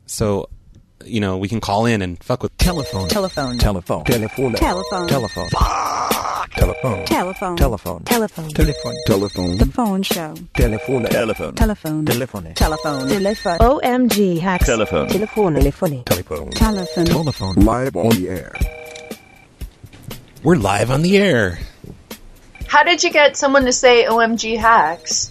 So, we can call in and fuck with Telephone. Telephone. Telephone. Telephone. Telephone. Telephone. Telephone. Telephone. Telephone. Telephone. Telephone. Telephone. The phone show. Telephone. Telephone. Telephone. Telephone. Telephone. OMG hacks. Telephone. Telephone. Telephone. Telephone. Telephone. Telephone. Live on the air. We're live on the air. How did you get someone to say OMG hacks?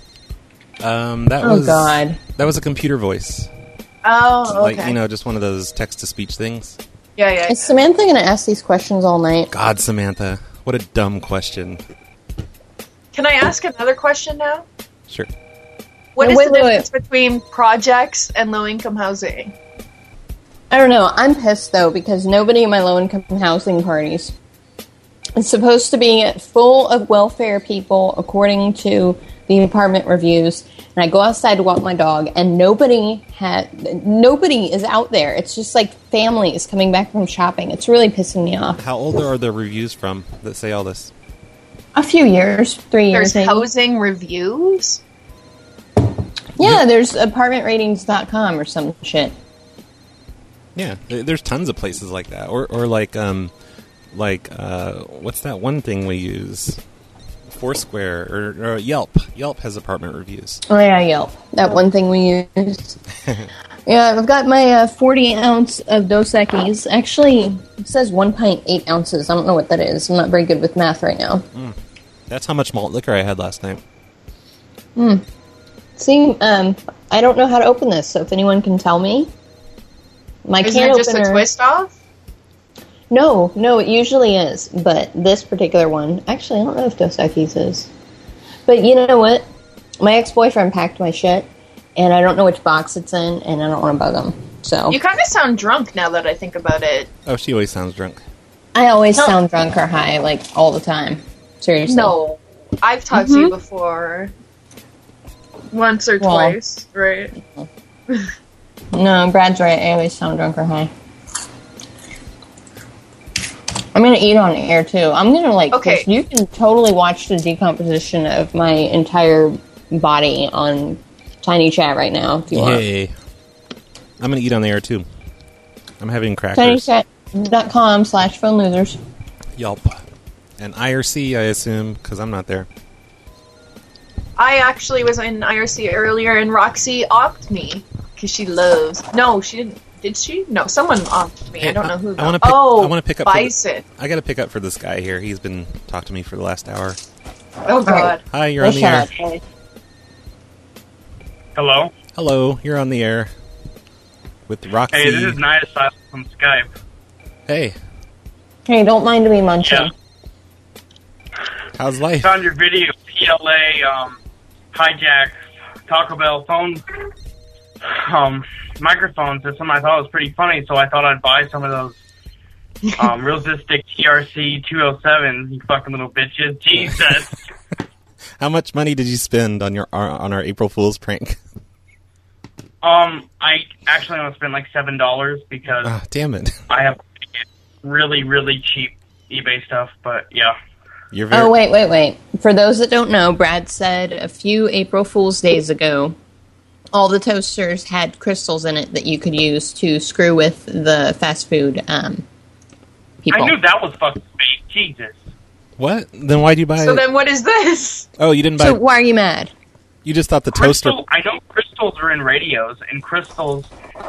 That was a computer voice. Oh, okay. Like, just one of those text-to-speech things. Yeah. Is Samantha going to ask these questions all night? God, Samantha. What a dumb question. Can I ask another question now? Sure. What is the difference between projects and low-income housing? I don't know. I'm pissed, though, because nobody in my low-income housing parties is supposed to be full of welfare people, according to the apartment reviews. And I go outside to walk my dog, and nobody is out there. It's just like families coming back from shopping. It's really pissing me off. How old are the reviews from that say all this? A few years, 3 years. There's housing reviews? Yeah, there's apartmentratings.com or some shit. Yeah, there's tons of places like that. Or like what's that one thing we use? Foursquare or Yelp. Yelp has apartment reviews. Oh yeah, Yelp. That one thing we use. Yeah, I've got my 40 ounce of Dos Equis. Actually, it says 1.8 ounces. I don't know what that is. I'm not very good with math right now. That's how much malt liquor I had last night. See, I don't know how to open this, so if anyone can tell me. Isn't it just a twist off? No, it usually is, but this particular one, actually, I don't know if Dos Equis is. But you know what? My ex-boyfriend packed my shit, and I don't know which box it's in, and I don't want to bug him. So You kind of sound drunk now that I think about it. Oh, she always sounds drunk. I always sound drunk or high, like, all the time. Seriously. No, I've talked to you before. Once or twice, right? No, Brad's right. I always sound drunk or high. I'm going to eat on air, too. I'm going to, Okay. You can totally watch the decomposition of my entire body on Tiny Chat right now, if you want. Yay. I'm going to eat on the air, too. I'm having crackers. TinyChat.com/phone losers. Yelp. And IRC, I assume, because I'm not there. I actually was in IRC earlier, and Roxy offed me because she loves. No, she didn't. Did she? No, someone offed me. Hey, I don't know who. I want to pick up. Bison. I got to pick up for this guy here. He's been talking to me for the last hour. Oh God. Hi, you're on the air. Hello? Hello, you're on the air with Roxy. Hey, this is Night Asylum from Skype. Hey. Hey, don't mind me munching. Yeah. How's life? Found your video, PLA hijack Taco Bell phone microphones. That's something I thought was pretty funny, so I thought I'd buy some of those realistic TRC 207. You fucking little bitches. Jesus. How much money did you spend on our April Fool's prank? I actually only spent like $7 because damn it. I have really, really cheap eBay stuff, but yeah. Oh, wait. For those that don't know, Brad said a few April Fool's days ago, all the toasters had crystals in it that you could use to screw with the fast food people. I knew that was fucking fake. Jesus. What? Then why'd you buy it? So then what is this? Oh, you didn't buy So why are you mad? You just thought the toaster... I know crystals are in radios, and crystals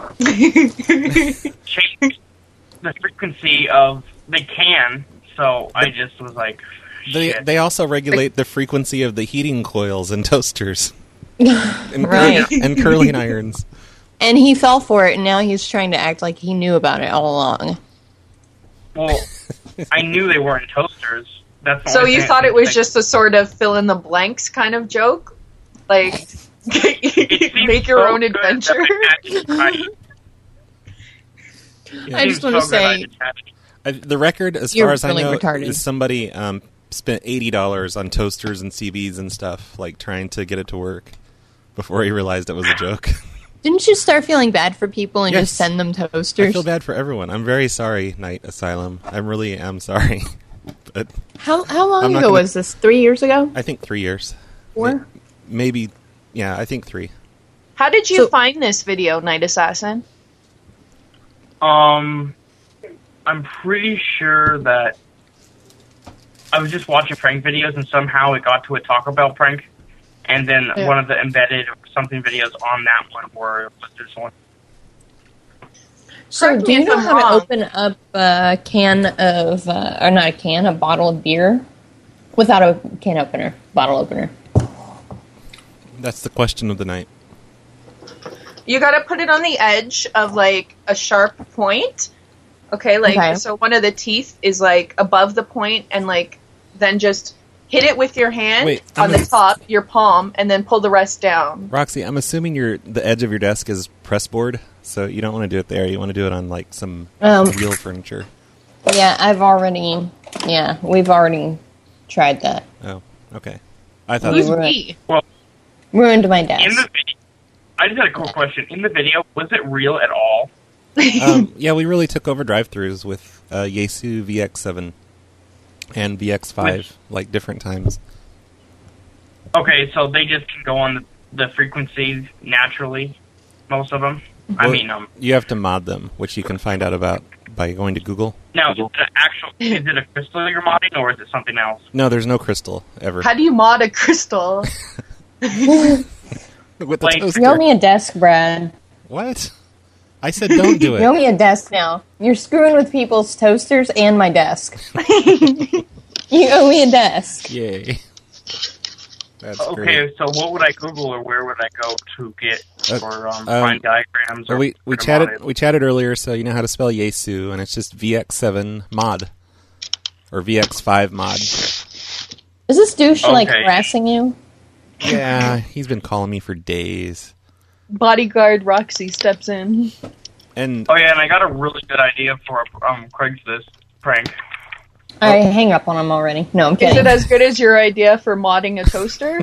change the frequency of... They can, so I just was like... They also regulate the frequency of the heating coils in toasters. And Right. And curling irons. And he fell for it, and now he's trying to act like he knew about it all along. Well, I knew they weren't toasters. That's the So only you thing thought I it was think. just a sort of fill in the blanks kind of joke? Like, It seems make your so own good adventure? that they catch it right. I just want to say... The record, as You're far as really I know, retarded. is somebody spent $80 on toasters and CBs and stuff, like trying to get it to work before he realized it was a joke. Didn't you start feeling bad for people and Yes. just send them toasters? I feel bad for everyone. I'm very sorry, Night Asylum. I really am sorry. But How long I'm not ago gonna- was this? 3 years ago? I think 3 years. 4? Maybe, yeah, I think 3. How did you find this video, Night Assassin? I'm pretty sure that I was just watching prank videos and somehow it got to a Taco Bell prank, and then one of the embedded or something videos on that one were was this one. So, Correct do me you if know I'm how wrong. to open up a can of, or not a can, a bottle of beer without a can opener, bottle opener? That's the question of the night. You gotta put it on the edge of like a sharp point. Okay, so one of the teeth is like above the point, and like then just hit it with your hand Wait, on the top, your palm, and then pull the rest down. Roxy, I'm assuming the edge of your desk is press board, so you don't want to do it there. You want to do it on like some real furniture. Yeah, we've already tried that. Oh, okay. I thought Who's Right. we? Ruined my In the desk. video, I just had a cool question. In the video, was it real at all? yeah, we really took over drive-thrus with Yaesu VX7 and VX5, like different times. Okay, so they just can go on the frequencies naturally, most of them. I Well, mean, you have to mod them, which you can find out about by going to Google. now, is it a crystal you're modding, or is it something else? No, there's no crystal ever. How do you mod a crystal? With the Like- toaster. You owe me a desk, Brad. What? I said don't do You owe it. me a desk now. You're screwing with people's toasters and my desk. You owe me a desk. Yay. That's great. Okay, so what would I Google, or where would I go to get or find diagrams? Well, Or we put them chatted on it? we chatted earlier, so you know how to spell Yaesu, and it's just VX7 mod or VX5 mod. Is this douche like Okay. harassing you? Yeah, he's been calling me for days. Bodyguard Roxy steps in. And Oh yeah, and I got a really good idea for a Craigslist prank. I hang up on him already. No, I'm Is kidding. it as good as your idea for modding a toaster?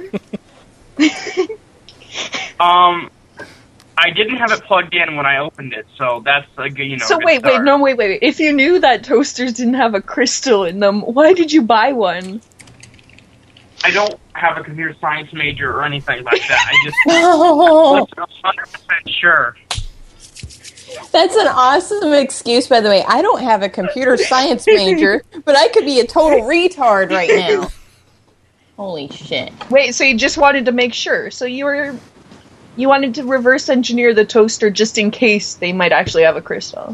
I didn't have it plugged in when I opened it, so that's a good, So good wait. start. If you knew that toasters didn't have a crystal in them, why did you buy one? I don't have a computer science major or anything like that. I just Oh, wasn't 100% sure. that's an awesome excuse, by the way. I don't have a computer science major, but I could be a total retard right now. Holy shit. Wait, so you just wanted to make sure. So you wanted to reverse engineer the toaster just in case they might actually have a crystal.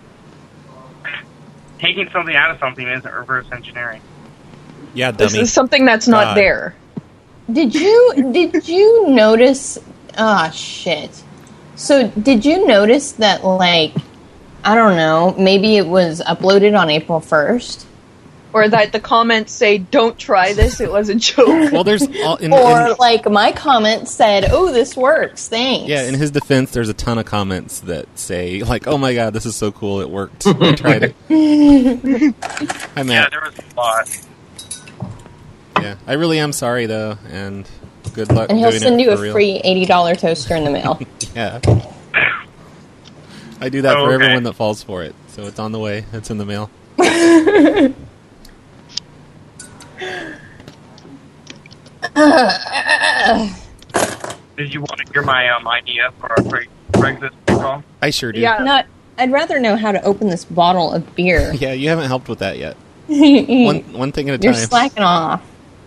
Taking something out of something isn't reverse engineering. yeah, This dummy. is something that's not God. there. Did you notice? Ah, shit. So, did you notice that, like, I don't know, maybe it was uploaded on April 1st? Or that the comments say, don't try this, it was a joke. Well, there's all, Or, like, my comment said, oh, this works, thanks. yeah. In his defense, there's a ton of comments that say like, "Oh my god, this is so cool! It worked. I tried it." Hi, Yeah, Matt. there was a lot. Yeah, I really am sorry though, and good luck. And he'll doing send it you a for real. free $80 toaster in the mail. Yeah, I do that Oh, for okay. everyone that falls for it. So it's on the way. It's in the mail. Did you want to hear my idea for a Craigslist call? I sure do. Yeah. I'd rather know how to open this bottle of beer. Yeah, you haven't helped with that yet. You're One thing at a time. slacking off.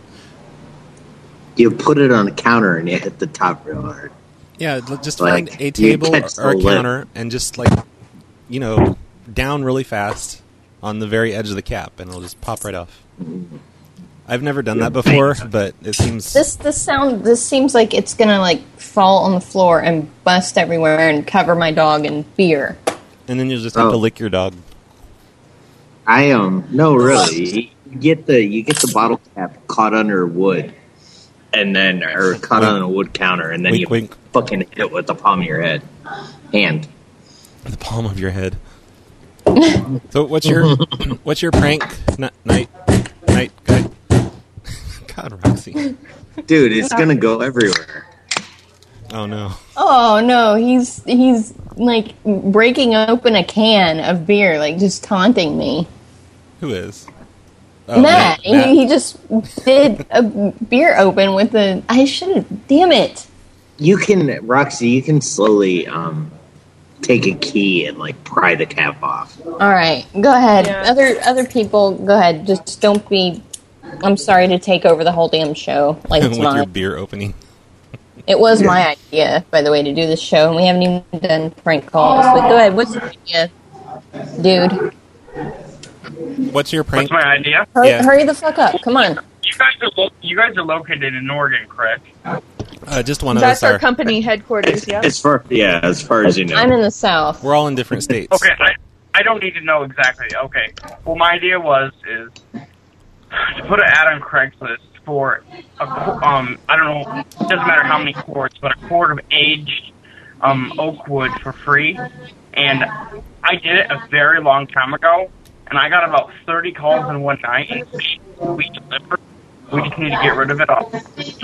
You put it on a counter and you hit the top real hard. Yeah, just Like, find a you table catch or a the lid. counter and just down really fast on the very edge of the cap, and it'll just pop right off. I've never done that before, but it seems This seems like it's gonna like fall on the floor and bust everywhere and cover my dog in beer. and then you'll just have to Oh. lick your dog. No, really. You get the bottle cap caught under wood, and then caught on a wood counter, and then Wink, you wink. fucking hit it with the palm of your hand. The palm of your head. So what's your prank night guy? God, Roxy. Dude, it's gonna go everywhere. Oh no. Oh no, he's like breaking open a can of beer, like just taunting me. Who is? Oh, Matt, Matt. He just did a beer open with I should have. Damn it! You can, Roxy. You can slowly take a key and like pry the cap off. All right, go ahead. Yeah. Other people, go ahead. Just don't be. I'm sorry to take over the whole damn show. Like it's With your mine. beer opening. It was my idea, by the way, to do this show, and we haven't even done prank calls. But go ahead. What's your idea, dude? What's your prank? What's my idea? Hurry the fuck up! Come on. You guys are located in Oregon, correct? Just one of That's us our are. company headquarters, yeah. As far as you know. I'm in the South. We're all in different states. Okay, I don't need to know exactly. Okay. Well, my idea is to put an ad on Craigslist for I don't know, it doesn't matter how many quarts, but a quart of aged oak wood for free. And I did it a very long time ago, and I got about 30 calls in one night. And we delivered. We just need to get rid of it all.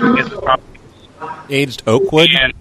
Aged oak wood? And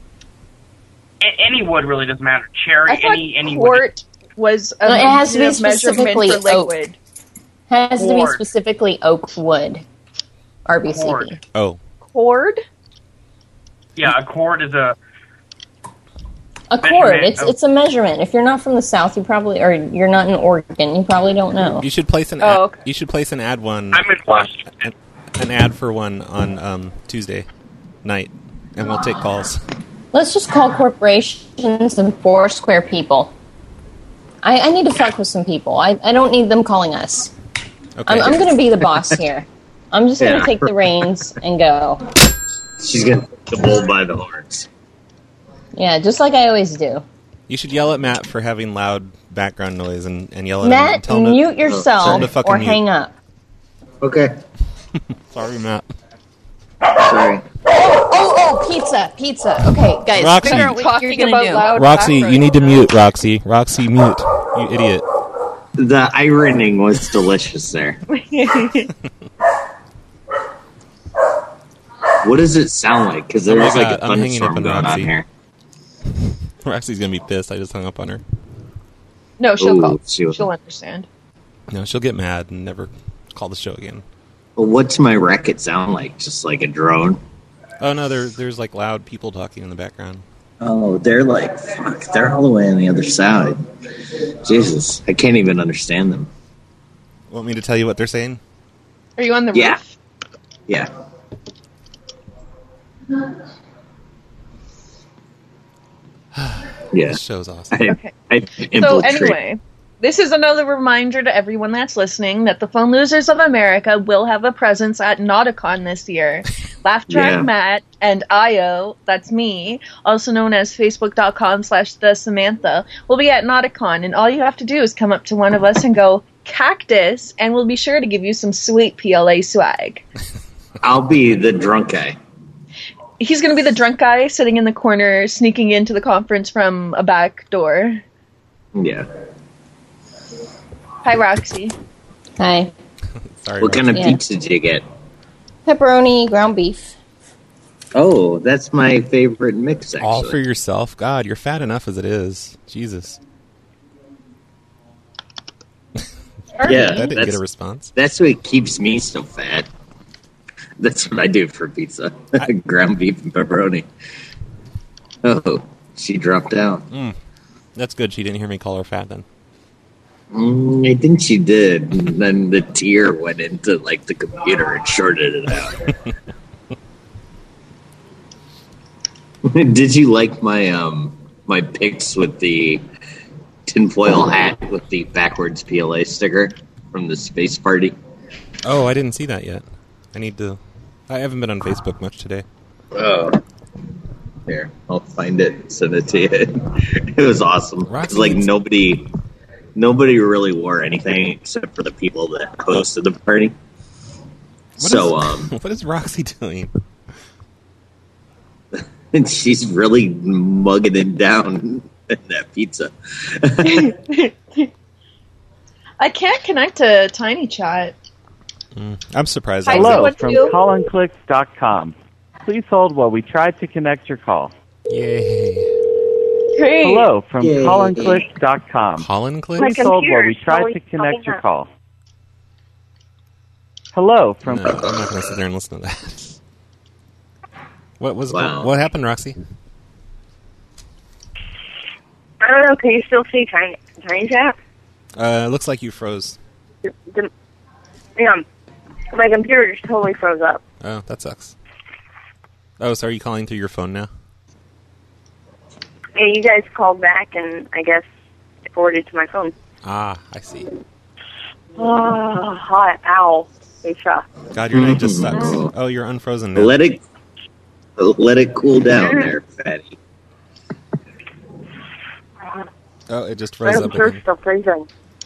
any wood really doesn't matter. Cherry, I thought any quart was a No, it has to be unit of measurement specifically for liquid. Has to be Cord. specifically oak wood. RBCB. Cord. Oh. Cord? Yeah, a cord is a A cord. Measurement. It's a measurement. If you're not from the South, you probably, or you're not in Oregon, you probably don't know. You should place an Oh, ad. okay. You should place an ad one. I'm in Washington. An ad for one on Tuesday night, and we'll take calls. Let's just call corporations and Foursquare people. I need to fuck with some people. I don't need them calling us. Okay. I'm going to be the boss here. I'm just going to Yeah. take the reins and go. She's gonna take the bull by the horns. Yeah, just like I always do. You should yell at Matt for having loud background noise, and yell at him. Matt, And tell him to- mute yourself tell him to fucking or mute. hang up. Okay. Sorry, Matt. Sorry. Oh, pizza. Okay, guys, Roxy. figure out what you're Talking going about to do. loud Roxy, background you need to noise. mute. Roxy, mute. You idiot. The ironing was delicious there. What does it sound like? Because Oh my there's like God, a I'm hanging up thunderstorm on going on Roxy. here. Roxy's gonna be pissed. I just hung up on her. No, she'll Ooh, call. she'll- She'll understand. No, she'll get mad and never call the show again. Well, what's my racket sound like? Just like a drone? Oh no, there's like loud people talking in the background. Oh, they're like, fuck, they're all the way on the other side. Jesus, I can't even understand them. Want me to tell you what they're saying? Are you on the Yeah. roof? Yeah. Yeah. This show's awesome. Okay. I So infiltrate. anyway, this is another reminder to everyone that's listening that the Phone Losers of America will have a presence at Nauticon this year. Laugh Track Yeah. Matt and Io, that's me, also known as Facebook.com/the Samantha, will be at Nauticon, and all you have to do is come up to one of us and go, Cactus, and we'll be sure to give you some sweet PLA swag. I'll be the drunk guy. He's going to be the drunk guy sitting in the corner, sneaking into the conference from a back door. Yeah. Hi, Roxy. Hi. Sorry. What kind of Yeah. pizza did you get? Pepperoni, ground beef. Oh, that's my favorite mix, actually. All for yourself? God, you're fat enough as it is. Jesus. Yeah, That didn't get that's, a response. that's what keeps me so fat. That's what I do for pizza. Ground beef and pepperoni. Oh, she dropped out. That's good. She didn't hear me call her fat then. I think she did. And then the tear went into like the computer and shorted it out. Did you like my my pics with the tinfoil hat with the backwards PLA sticker from the space party? Oh, I didn't see that yet. I haven't been on Facebook much today. Oh. Here, I'll find it, send it to you. It was awesome. Roxy It's like needs- nobody really wore anything except for the people that hosted the party. What is Roxy doing? And she's really mugging it down in that pizza. I can't connect to Tiny Chat. I'm surprised. Hi, I was so able- what- from you? callandclicks.com. Please hold while we try to connect your call. Yay. Great. Hello from Yay. callandclicks.com. Colin Click? Please hold while we try to connect your call. Hello from No, I'm not going to sit there and listen to that. Wow. What happened, Roxy? I don't know. Can you still see Tiny Chat? Looks like you froze. Yeah, my computer just totally froze up. Oh, that sucks. Oh, so are you calling through your phone now? Yeah, you guys called back, and I guess it forwarded to my phone. Ah, I see. Oh, hot. Ow. Lisa. God, your night just sucks. Oh, you're unfrozen now. Let it cool down there, fatty. Oh, it just froze up I'm again. still freezing.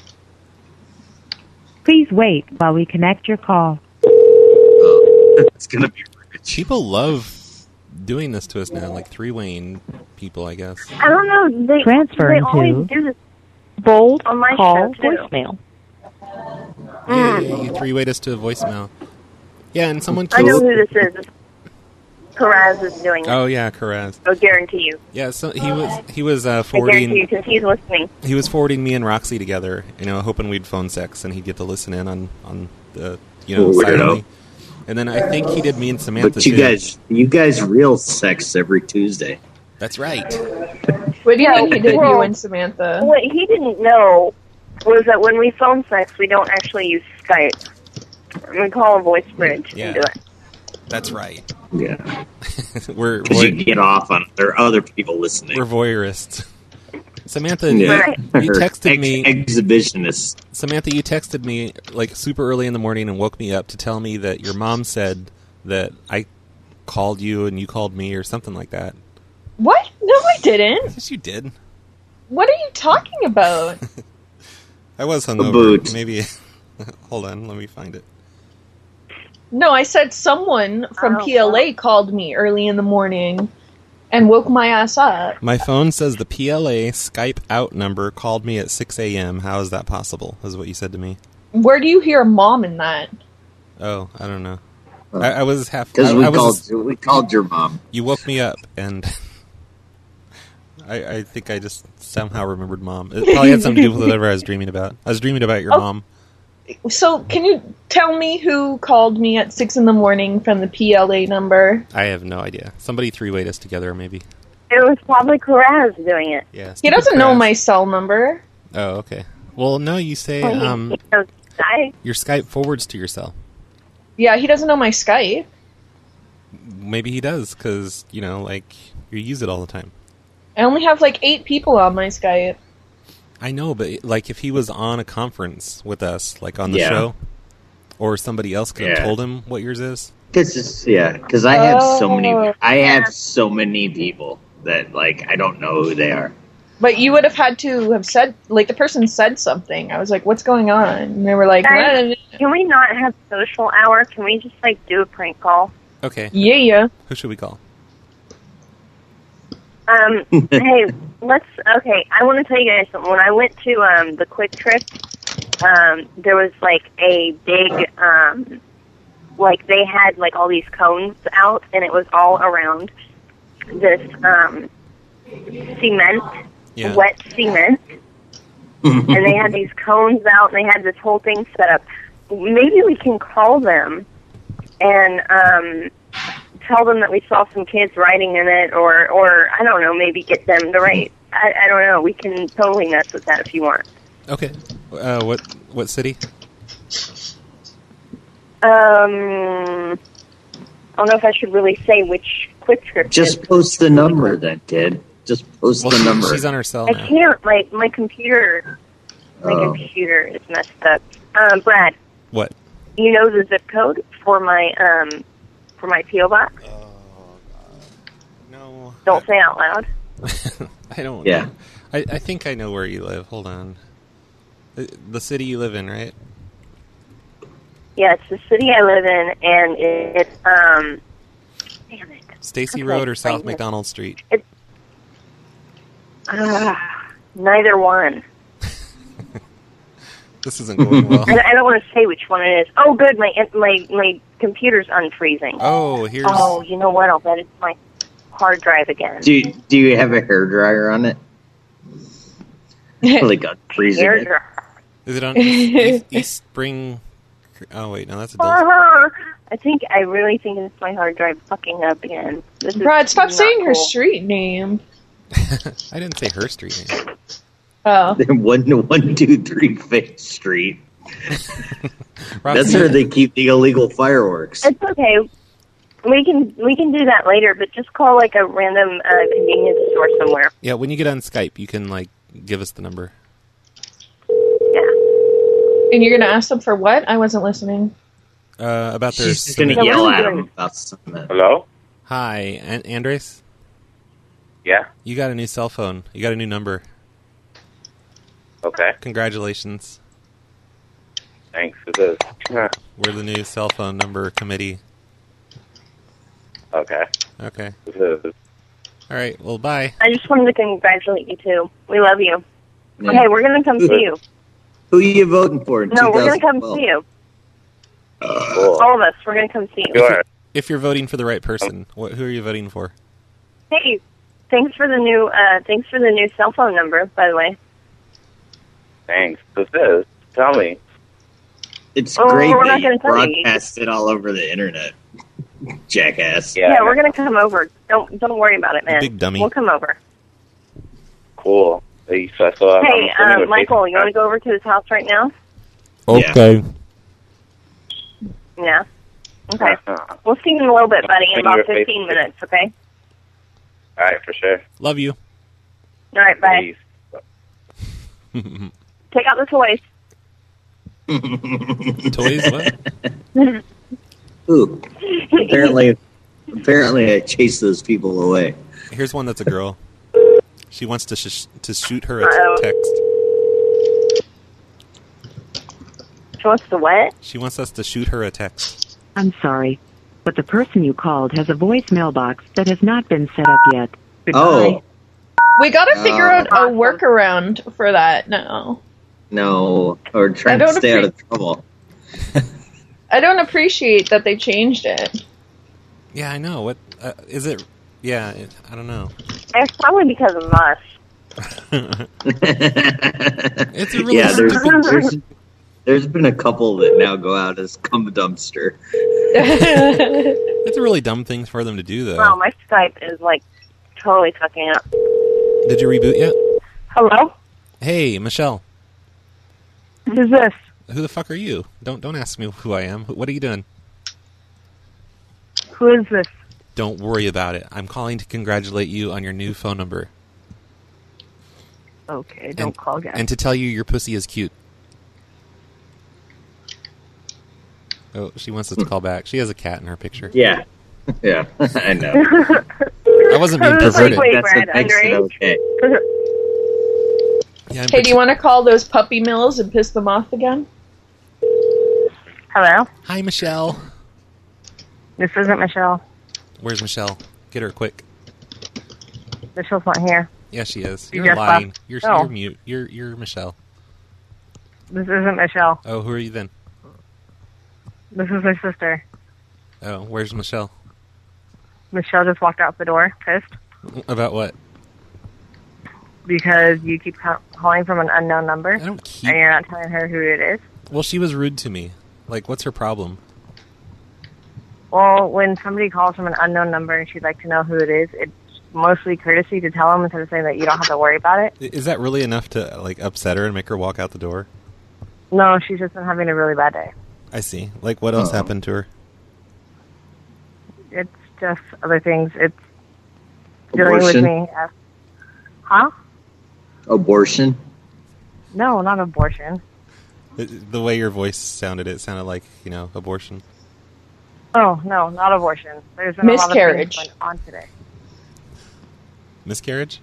Please wait while we connect your call. It's gonna be rich. People love doing this to us now, like 3-Wayne people, I guess. I don't know. They Transferring always to do this Bold on my call show, too. voicemail. Yeah, you 3-Wayed us to a voicemail. Yeah, and someone I know keeps... who this is. Karaz is doing it. Oh yeah, Karaz. I guarantee you. Yeah, so he was I guarantee forwarding. you because he's listening. He was forwarding me and Roxy together, hoping we'd phone sex and he'd get to listen in on the Weirdo. silently. And then I think he did me and Samantha But you too. guys real sex every Tuesday. That's right. What do you mean he did you and Samantha? What he didn't know was that when we phone sex, we don't actually use Skype. We call a voice bridge Yeah. and do it. That's right. Yeah, We're because you get off on there are other people listening. we're voyeurists. Samantha, Yeah. you texted me. Exhibitionists. Samantha, you texted me like super early in the morning and woke me up to tell me that your mom said that I called you and you called me or something like that. What? No, I didn't. Yes, you did. What are you talking about? I was A hungover. boot. Maybe. Hold on, let me find it. No, I said someone from PLA called me early in the morning and woke my ass up. My phone says the PLA Skype out number called me at 6 a.m. How is that possible? Is what you said to me. Where do you hear mom in that? Oh, I don't know. I was half... Because I we called your mom. You woke me up, and I think I just somehow remembered mom. It probably had something to do with whatever I was dreaming about. I was dreaming about your mom. So, can you tell me who called me at 6 in the morning from the PLA number? I have no idea. Somebody 3-wayed us together, maybe. It was probably Karaz doing it. Yeah. He doesn't know my cell number. Oh, okay. Well, no, you say He knows Skype. your Skype forwards to your cell. Yeah, he doesn't know my Skype. Maybe he does, because, you use it all the time. I only have 8 people on my Skype. I know, but if he was on a conference with us, on the Yeah. show, or somebody else could have Yeah. told him what yours is. Because I have so many people that I don't know who they are. But you would have had to have said, the person said something. I was like, what's going on? And they were like, Guys, can we not have social hour? Can we just do a prank call? Okay. Yeah. Who should we call? Hey, I want to tell you guys something. When I went to the Quick Trip, there was a big, they had all these cones out, and it was all around this cement, wet cement, and they had these cones out, and they had this whole thing set up. Maybe we can call them and tell them that we saw some kids riding in it, or I don't know, maybe get them the right. I don't know. We can totally mess with that if you want. Okay. What city? I don't know if I should really say which Quick Trip. Just post the number then, kid. Just post the number. She's on her cell I now. can't. My computer. My computer is messed up. Brad. What? You know the zip code for my PO box? No. Don't say it out loud. I don't. Yeah. I think I know where you live. Hold on. The city you live in, right? Yeah, it's the city I live in, and it's damn it. Stacy Okay, Road or South wait a minute. McDonald Street? It's neither one. This isn't going well. I don't want to say which one it is. Oh, good. My computer's unfreezing. Oh, here's. Oh, you know what? I'll bet it's my hard drive again. Do you have a hairdryer on it? Freezing it. Is it on East Spring? Oh wait, no, that's a Dulce. I really think it's my hard drive fucking up again. This is Brad, stop not saying her cool. street name. I didn't say her street name. Oh. 123 Fifth Street. That's where they keep the illegal fireworks. It's okay. We can do that later, but just call like a random convenience store somewhere. Yeah, when you get on Skype, you can like give us the number. Yeah. And you're gonna ask them for what? I wasn't listening. About their. She's just going to yell at them about something. Hello? Hi, Andres? Yeah? You got a new cell phone. You got a new number. Okay. Congratulations. Thanks. It is. We're the new cell phone number committee. Okay. Okay. It is. All right. Well, bye. I just wanted to congratulate you too. We love you. Yeah. Okay, we're gonna come see you. Who are you voting for in No, we're gonna come 2012? see you. Cool. All of us, we're gonna come see you. Sure. If you're voting for the right person, who are you voting for? Hey, thanks for the new cell phone number, by the way. Thanks. This is. Tell me. It's Oh, great we're that not you gonna tell you. broadcast it all over the internet. Jackass. Yeah, we're gonna come over. Don't worry about it, man. Big dummy. We'll come over. Cool. Hey, Michael, you want to go over to his house right now? Okay. Yeah. Okay. We'll see you in a little bit, buddy, in Send me about your 15 minutes, okay? All right, for sure. Love you. All right, bye. Peace. Take out the toys. Toys? What? Ooh. Apparently I chased those people away. Here's one that's a girl. She wants to shoot her a text. She wants to what? She wants us to shoot her a text. I'm sorry, but the person you called has a voicemail box that has not been set up yet. Goodbye. Oh. We gotta figure out a workaround for that now. No, or trying to stay out of trouble. I don't appreciate that they changed it. Yeah, I know. What is it? Yeah, I don't know. It's probably because of us. It's a really there's been a couple that now go out as cum dumpster. It's a really dumb thing for them to do, though. Wow, my Skype is like totally fucking up. Did you reboot yet? Hello? Hey, Michelle. Who's this? Who the fuck are you? Don't ask me who I am. What are you doing? Who is this? Don't worry about it. I'm calling to congratulate you on your new phone number. Okay, don't call again. And to tell you your pussy is cute. Oh, she wants us to call back. She has a cat in her picture. Yeah. Yeah, I know. I wasn't being perverted. That's what makes it okay. Yeah, Hey, do you want to call those puppy mills and piss them off again? Hello? Hi, Michelle. This isn't Michelle. Where's Michelle? Get her quick. Michelle's not here. Yeah, she is. She You're just lying. left. You're No. mute. You're Michelle. This isn't Michelle. Oh, who are you then? This is my sister. Oh, where's Michelle? Michelle just walked out the door, pissed, About what? because you keep calling from an unknown number, I don't keep... and you're not telling her who it is. Well, she was rude to me. Like, what's her problem? Well, when somebody calls from an unknown number and she'd like to know who it is, it's mostly courtesy to tell them instead of saying that you don't have to worry about it. Is that really enough to, like, upset her and make her walk out the door? No, she's just been having a really bad day. I see. Like, what else happened to her? It's just other things. It's dealing with Abortion? me. Huh? Abortion? No, not abortion. The way your voice sounded, it sounded like, abortion. Oh, no, not abortion. There's been Miscarriage. a lot of things going on today. Miscarriage?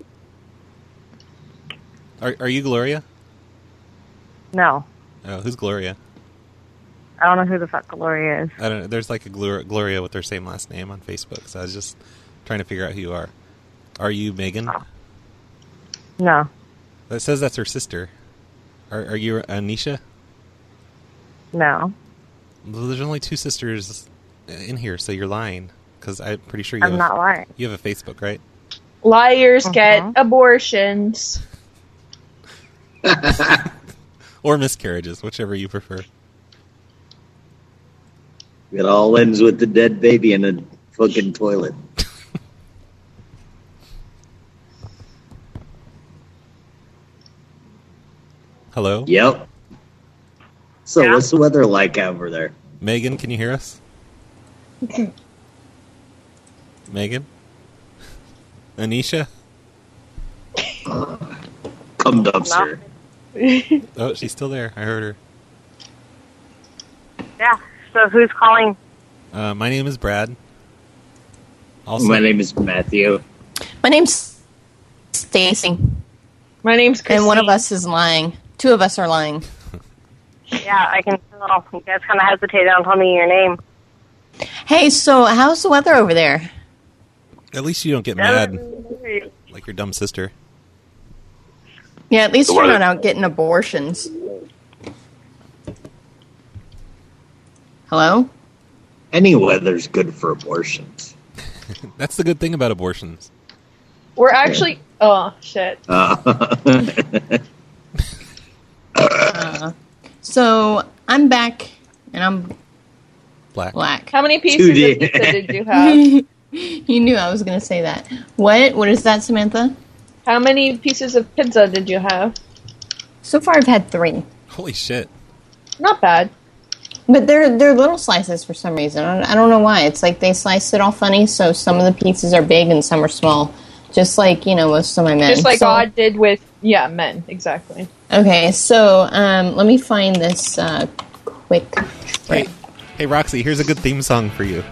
Are you Gloria? No. Oh, who's Gloria? I don't know who the fuck Gloria is. I don't know. There's like a Gloria with their same last name on Facebook, so I was just trying to figure out who you are. Are you Megan? No. It says that's her sister. Are you Anisha? No. Well, there's only two sisters in here, so you're lying. Because I'm pretty sure I'm not lying. You have a Facebook, right? Liars get abortions. Or miscarriages, whichever you prefer. It all ends with the dead baby in a fucking toilet. Hello? Yep. So Yeah. what's the weather like over there? Megan, can you hear us? Megan? Anisha? Come dumpster. Oh, she's still there. I heard her. Yeah. So who's calling? My name is Brad. Also, My name is Matthew. My name's Stacy. My name's Christine. And one of us is lying. Two of us are lying. Yeah, I can tell. You guys kind of hesitated on telling me your name. Hey, so how's the weather over there? at least you don't get mad like your dumb sister. Yeah, at least The you're weather- not out getting abortions. Hello? Any weather's good for abortions. That's the good thing about abortions. We're actually... Oh, shit. So, I'm back, and I'm black. How many pieces of pizza did you have? You knew I was going to say that. What is that, Samantha? How many pieces of pizza did you have? So far, I've had 3. Holy shit. Not bad. But they're little slices for some reason. I don't know why. It's like they slice it all funny, so some of the pieces are big and some are small. Just like, most of my men. Just like So- God did with, men, exactly. Okay, so let me find this quick trick. Hey, Roxy, here's a good theme song for you.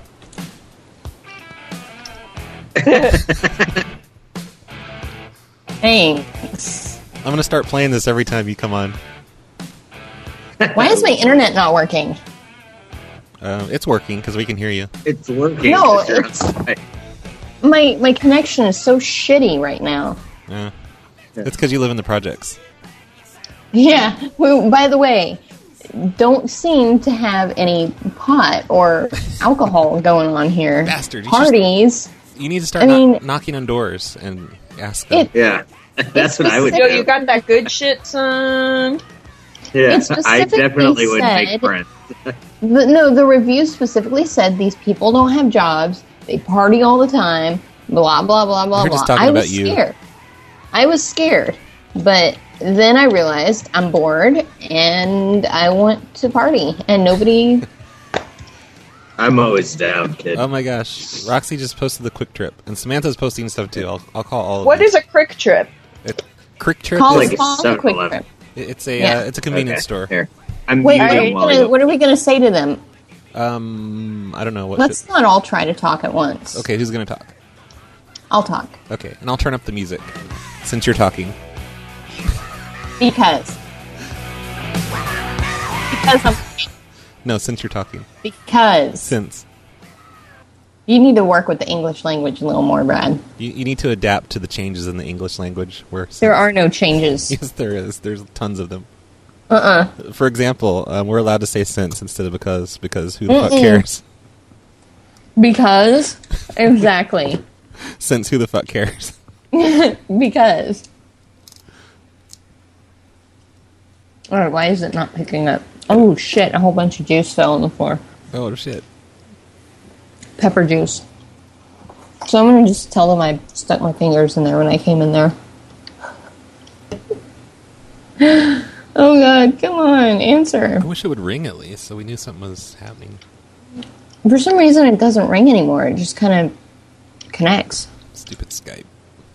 Thanks. I'm going to start playing this every time you come on. Why is my internet not working? It's working because we can hear you. It's working. No, You're it's- outside. My connection is so shitty right now. Yeah. It's because you live in the projects. Yeah. Well, by the way, don't seem to have any pot or alcohol going on here. Bastard, you Parties. You need to start I mean- knocking on doors and ask them. Yeah, that's what I would Yo, do. you got that good shit, son. Yeah, It I specifically definitely would said- make friends. The review specifically said these people don't have jobs. They party all the time. Blah blah blah blah We're blah. just talking I about was you. scared. I was scared, but then I realized I'm bored and I want to party, and nobody. I'm always down, kid. Oh my gosh. Roxy just posted the Quick Trip, and Samantha's posting stuff too. I'll call all of What you. is a Quick Trip? Quick Trip? Call is, us call a quick trip. It's a Yeah. it's a convenience Okay, store. Here, I'm Wait, muting while you- what are we gonna say to them? I don't know what. Let's not all try to talk at once. Okay, who's gonna talk? I'll talk Okay, and I'll turn up the music since you're talking. because I'm No, since you're talking. because Since you need to work with the English language a little more, Brad. you need to adapt to the changes in the English language. Where There are no changes. yes, there is. There's tons of them. Uh-uh. For example, we're allowed to say since instead of because who the fuck Mm-mm. cares? Because exactly. Since who the fuck cares? Because. Alright, why is it not picking up? Oh shit, a whole bunch of juice fell on the floor. Oh shit. Pepper juice. So I'm gonna just tell them I stuck my fingers in there when I came in there. Oh god, come on, answer. I wish it would ring at least, so we knew something was happening. For some reason it doesn't ring anymore, it just kind of connects. Stupid Skype.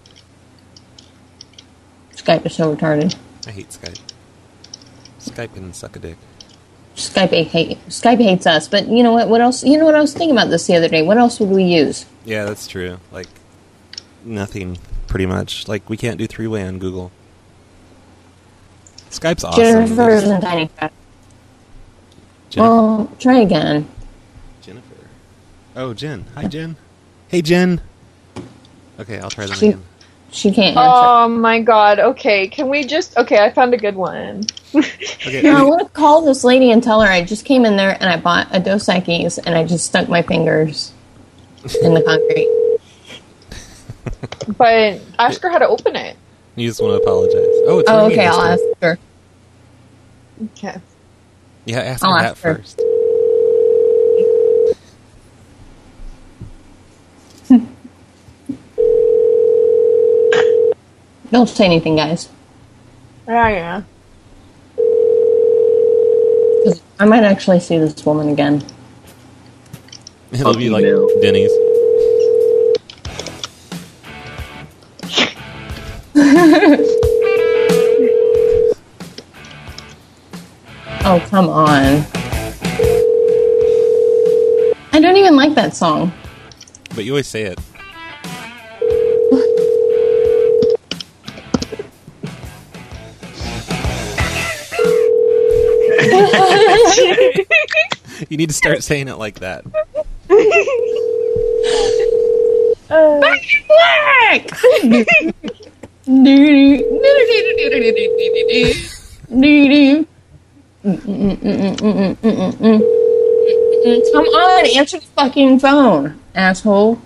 Skype is so retarded. I hate Skype. Skype can suck a dick. Skype hates us, but you know what? What else? You know what I was thinking about this the other day? What else would we use? Yeah, that's true. Like nothing, pretty much. Like we can't do 3-way on Google. Skype's awesome. Jennifer isn't tiny fat. Jennifer. Well, try again. Jennifer. Oh, Jen. Hi, Jen. Hey, Jen. Okay, I'll try them She- again. She can't answer. Oh my god, okay, can we just... Okay, I found a good one. Okay. No, I want to call this lady and tell her I just came in there and I bought a Dos Equis and I just stuck my fingers in the concrete. But ask her how to open it. You just want to apologize. Oh, it's Oh, ringing okay, this I'll time. ask her. Okay. Yeah, ask I'll her ask that her. first. Don't say anything, guys. Yeah. I might actually see this woman again. It'll be like email. Denny's. Oh, come on. I don't even like that song. But you always say it. You need to start saying it like that. Come on, answer the fucking phone, asshole.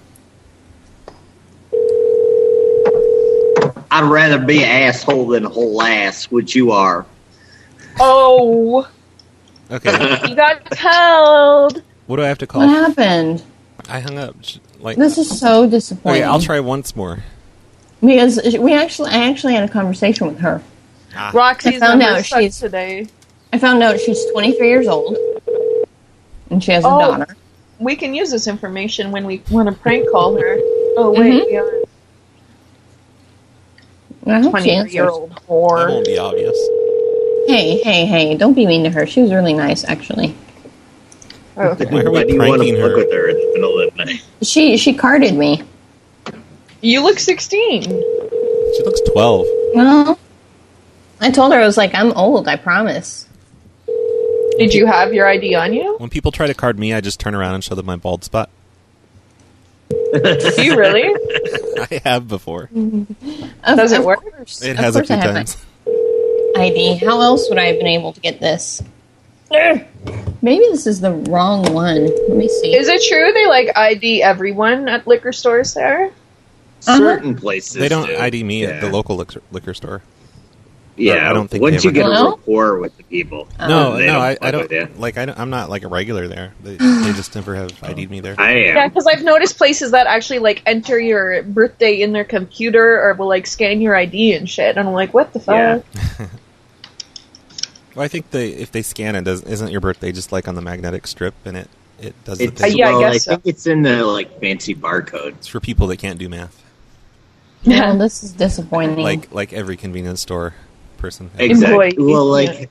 I'd rather be an asshole than a whole ass, which you are. Oh, Okay. you got told. What do I have to call? What happened? I hung up. Like, This is so disappointing. okay, I'll try once more. Because I actually had a conversation with her. Roxy's I found number out sucks she's- today. I found out she's 23 years old, and she has a Oh. daughter. We can use this information when we want to prank call her. Oh wait, we are I hope she answers. 23-year-old That whore. won't be obvious. Hey, don't be mean to her. She was really nice, actually. Okay. Why are Why we do you want to pranking fuck her? with her in the middle of the night? She carded me. You look 16. She looks 12. Well, I told her, I was like, I'm old, I promise. Did you have your ID on you? When people try to card me, I just turn around and show them my bald spot. Do you really? I have before. Does it work? It has a few I have times. my ID. How else would I have been able to get this? Maybe this is the wrong one. Let me see. Is it true they like ID everyone at liquor stores there? Certain places They don't do. ID me Yeah. at the local liquor store. Yeah, I don't think once they you get ever a do. rapport with the people. No, they no, I fuck don't. with you. Like, I'm not like a regular there. They just never have ID'd me there. I am. Yeah, because I've noticed places that actually like enter your birthday in their computer or will like scan your ID and shit, and I'm like, what the fuck? Yeah. Well, I think if they scan it, isn't your birthday just like on the magnetic strip, and it does the It's, thing? Yeah, I well, guess so. think it's in the like fancy barcode. It's for people that can't do math, Well, this is disappointing. like every convenience store person. Exactly. Employee, Well, yeah.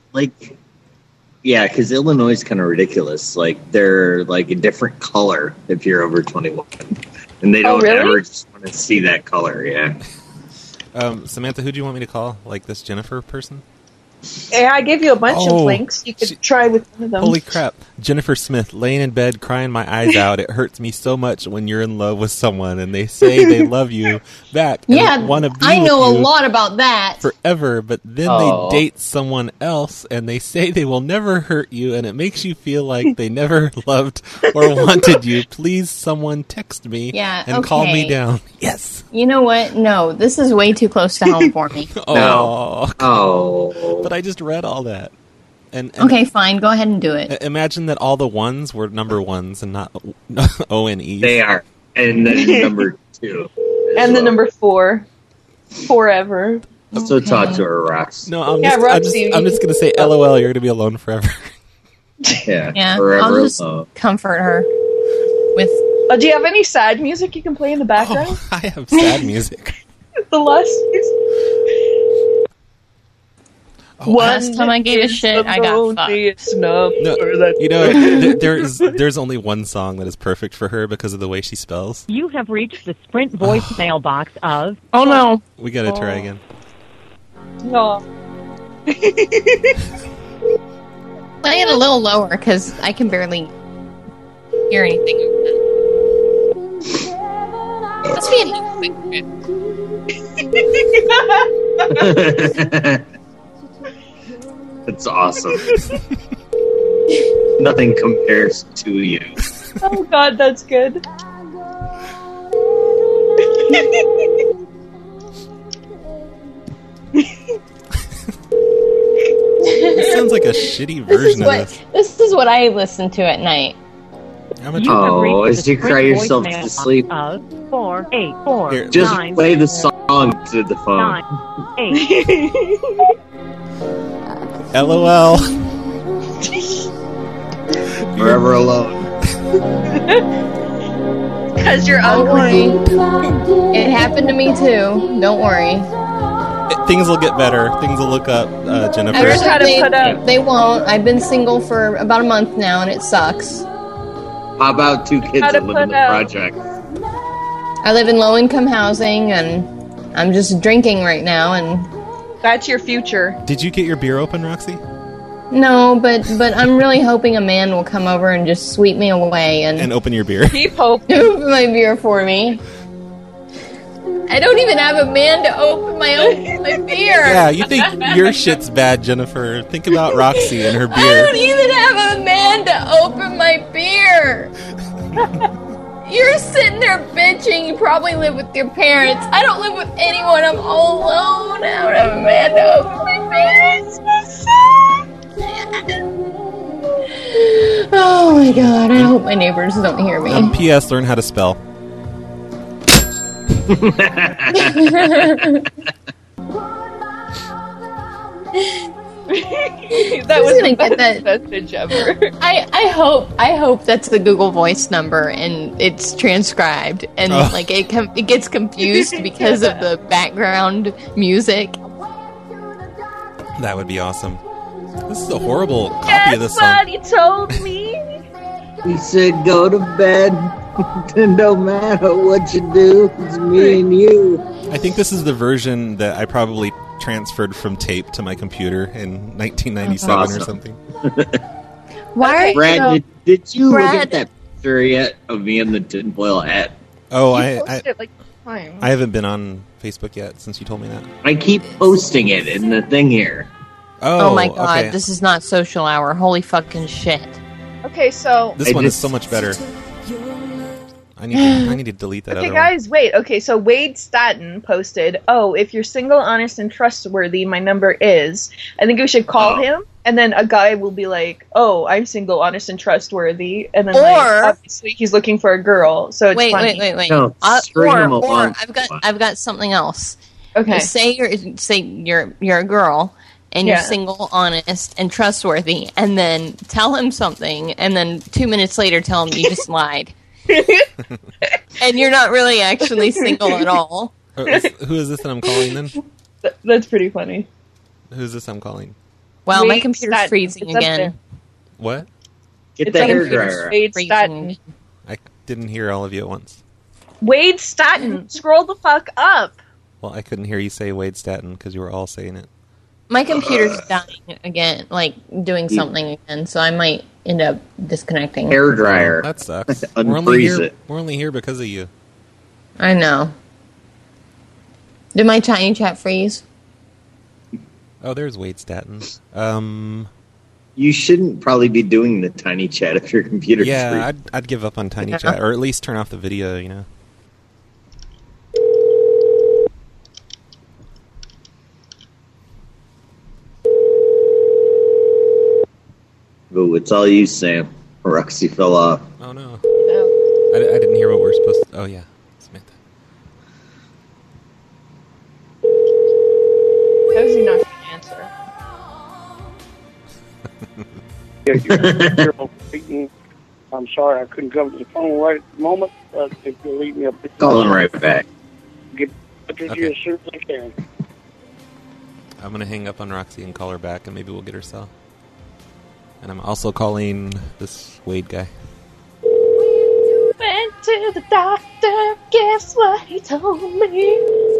yeah, because Illinois is kind of ridiculous. Like they're like a different color if you're over 21, and they Oh, don't really? ever just want to see that color. Yeah. Samantha, who do you want me to call? Like this Jennifer person? Yeah, I gave you a bunch Oh, of links. You could try with one of them. Holy crap. Jennifer Smith, laying in bed, crying my eyes out. It hurts me so much when you're in love with someone and they say they love you back. And yeah, want to be I with know a you lot about that. forever, but then Oh. they date someone else and they say they will never hurt you and it makes you feel like they never loved or wanted you. Please, someone text me Yeah, and call me okay. down. Yes. You know what? No, this is way too close to home for me. Oh. Oh. But I just read all that. And Okay, fine. Go ahead and do it. Imagine that all the ones were number ones and not O-N-E. They are, and then number 2, And the number 4. Forever. So talk to her, Rox. No, I'm Yeah, just Roxy, going to say, LOL, you're going to be alone forever. Yeah. Yeah, Forever I'll just alone. comfort her with. Do you have any sad music you can play in the background? Oh, I have sad music. The last. Last time I gave a shit, I got fucked. No, you know, there's only one song that is perfect for her because of the way she spells. You have reached the Sprint voicemail box of... Oh no. We got to try again. No. Play it a little lower because I can barely hear anything over that. Must be a new That's awesome. Nothing compares to you. Oh god, that's good. It sounds like a shitty version of this. This is what I listen to at night. Oh, as you cry yourself to sleep. Of 484 Here, Just 9 play the song to the phone. 8. LOL. forever alone. Because you're Don't ugly. worry. It happened to me too. Don't worry. Things will get better. Things will look up, Jennifer. They won't. I've been single for about a month now, and it sucks. How about 2 kids How to that live in the put out- project? I live in low-income housing, and I'm just drinking right now. And That's your future. Did you get your beer open, Roxy? no, but I'm really hoping a man will come over and just sweep me away and open your beer. Keep hope. open my beer for me. I don't even have a man to open my beer. Yeah, you think your shit's bad, Jennifer. Think about Roxy and her I beer. don't even have a man to open my beer. You're sitting there bitching. You probably live with your parents. I don't live with anyone. I'm all alone. I don't have a man to open my beer. Oh my god, I hope my neighbors don't hear me. P.S. Learn how to spell. That was gonna the get best that message ever. I hope that's the Google Voice number and it's transcribed and Oh. like it gets confused because of the background music. That would be awesome. This is a horrible copy of this song. That's what he told me. He said, go to bed. No matter what you do, it's me and you. I think this is the version that I probably transferred from tape to my computer in 1997 or Awesome. something. Why? Brad, did you look Brad- at that picture yet of me in the tinfoil hat? Oh, You I posted it like time. haven't been on Facebook yet since you told me that. I keep posting it in the thing here. Oh my god, okay. this is not social hour. Holy fucking shit. Okay, so This one is so much better. I need to delete that okay, other one. guys, wait. Okay, so Wade Staten posted, "Oh, if you're single, honest, and trustworthy, my number is." I think we should call him, and then a guy will be like, "Oh, I'm single, honest, and trustworthy," and then like, Or- obviously he's looking for a girl. So it's Wait. funny. No, string 'em Or along. I've got something else. Okay. Say you're a girl and Yeah. you're single, honest, and trustworthy, and then tell him something, and then 2 minutes later tell him you just lied. And you're not really actually single at all. Who is this that I'm calling then? That's pretty funny. Who's this I'm calling? Wow, my Wade computer's Staten. freezing It's up again. there. What? Get It's the on hair computer. dryer. Wade Freezing. Staten. I didn't hear all of you at once. Wade Staten. Scroll the fuck up. Well, I couldn't hear you say Wade Staten because you were all saying it. My computer's dying again, like doing something again, so I might end up disconnecting. Hair dryer. That sucks. We're only Unfreeze here. it. We're only here because of you. I know. Did my tiny chat freeze? Oh, there's Wade Staten. You shouldn't probably be doing the tiny chat if your computer's free. Yeah, I'd give up on Tiny Chat, or at least turn off the video. You know. Ooh, it's all you, Sam. Roxy fell off. Oh no. I didn't hear what we're supposed to. Oh yeah, Samantha. How is he not going to answer? I'm sorry I couldn't come to the phone right at the moment. If you'll leave me a bit. Calling right back. Get to you as soon as I can. I'm gonna hang up on Roxy and call her back, and maybe we'll get her cell. And I'm also calling this Wade guy. Went to the doctor. Guess what he told me?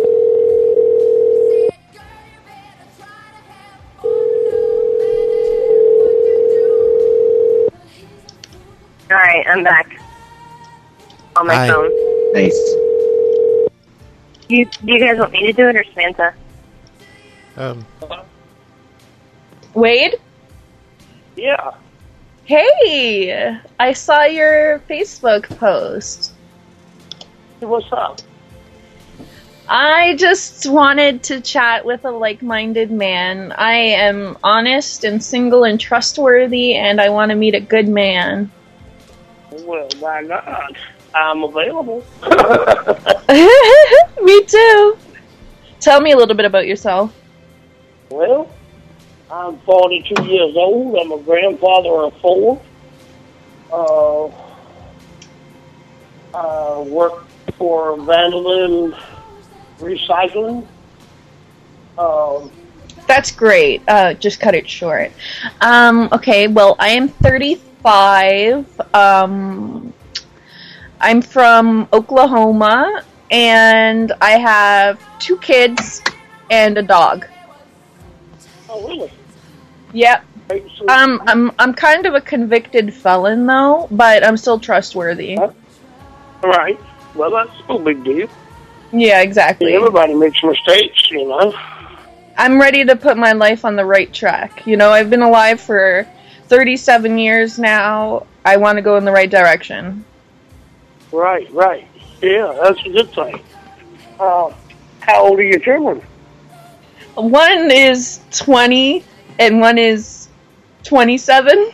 All right, I'm back on my Hi. phone. Nice. Do you guys want me to do it or Samantha? Wade? Yeah. Hey, I saw your Facebook post. What's up? I just wanted to chat with a like-minded man. I am honest and single and trustworthy, and I want to meet a good man. Well, why not? I'm available. Me too. Tell me a little bit about yourself. Well, I'm 42 years old. I'm a grandfather of 4. Work for Vandalin Recycling. That's great. Just cut it short. Okay, well, I am 35. I'm from Oklahoma, and I have 2 kids and a dog. Oh, really? Yep. I'm kind of a convicted felon, though, but I'm still trustworthy. Right. Well, that's no big deal. Yeah, exactly. Everybody makes mistakes, you know. I'm ready to put my life on the right track. You know, I've been alive for 37 years now. I want to go in the right direction. Right. Yeah, that's a good thing. How old are your children? One is 20, and one is 27.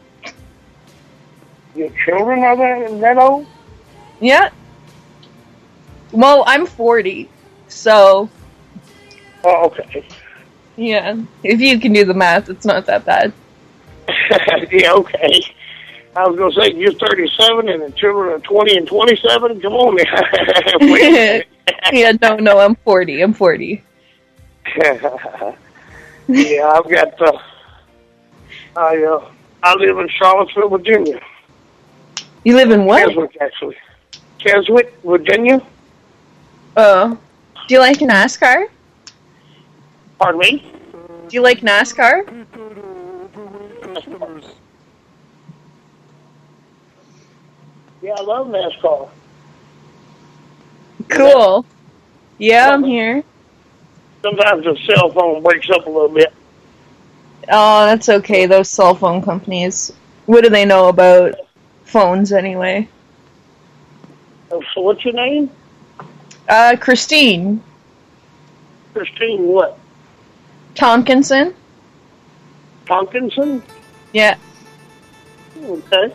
Your children are that old? Yeah. Well, I'm 40, so... Oh, okay. Yeah, if you can do the math, it's not that bad. Yeah, okay. I was going to say, you're 37 and the children are 20 and 27? Come on. Yeah, no, I'm 40. I'm 40. Yeah, I've got, I live in Charlottesville, Virginia. You live in what? Keswick, actually. Keswick, Virginia. Oh. Do you like NASCAR? Pardon me? Do you like NASCAR? Yeah, I love NASCAR. Cool. Yeah, I'm here. Sometimes the cell phone breaks up a little bit. Oh, that's okay. Those cell phone companies. What do they know about phones anyway? So what's your name? Christine. Christine what? Tompkinson. Tompkinson? Yeah. Okay.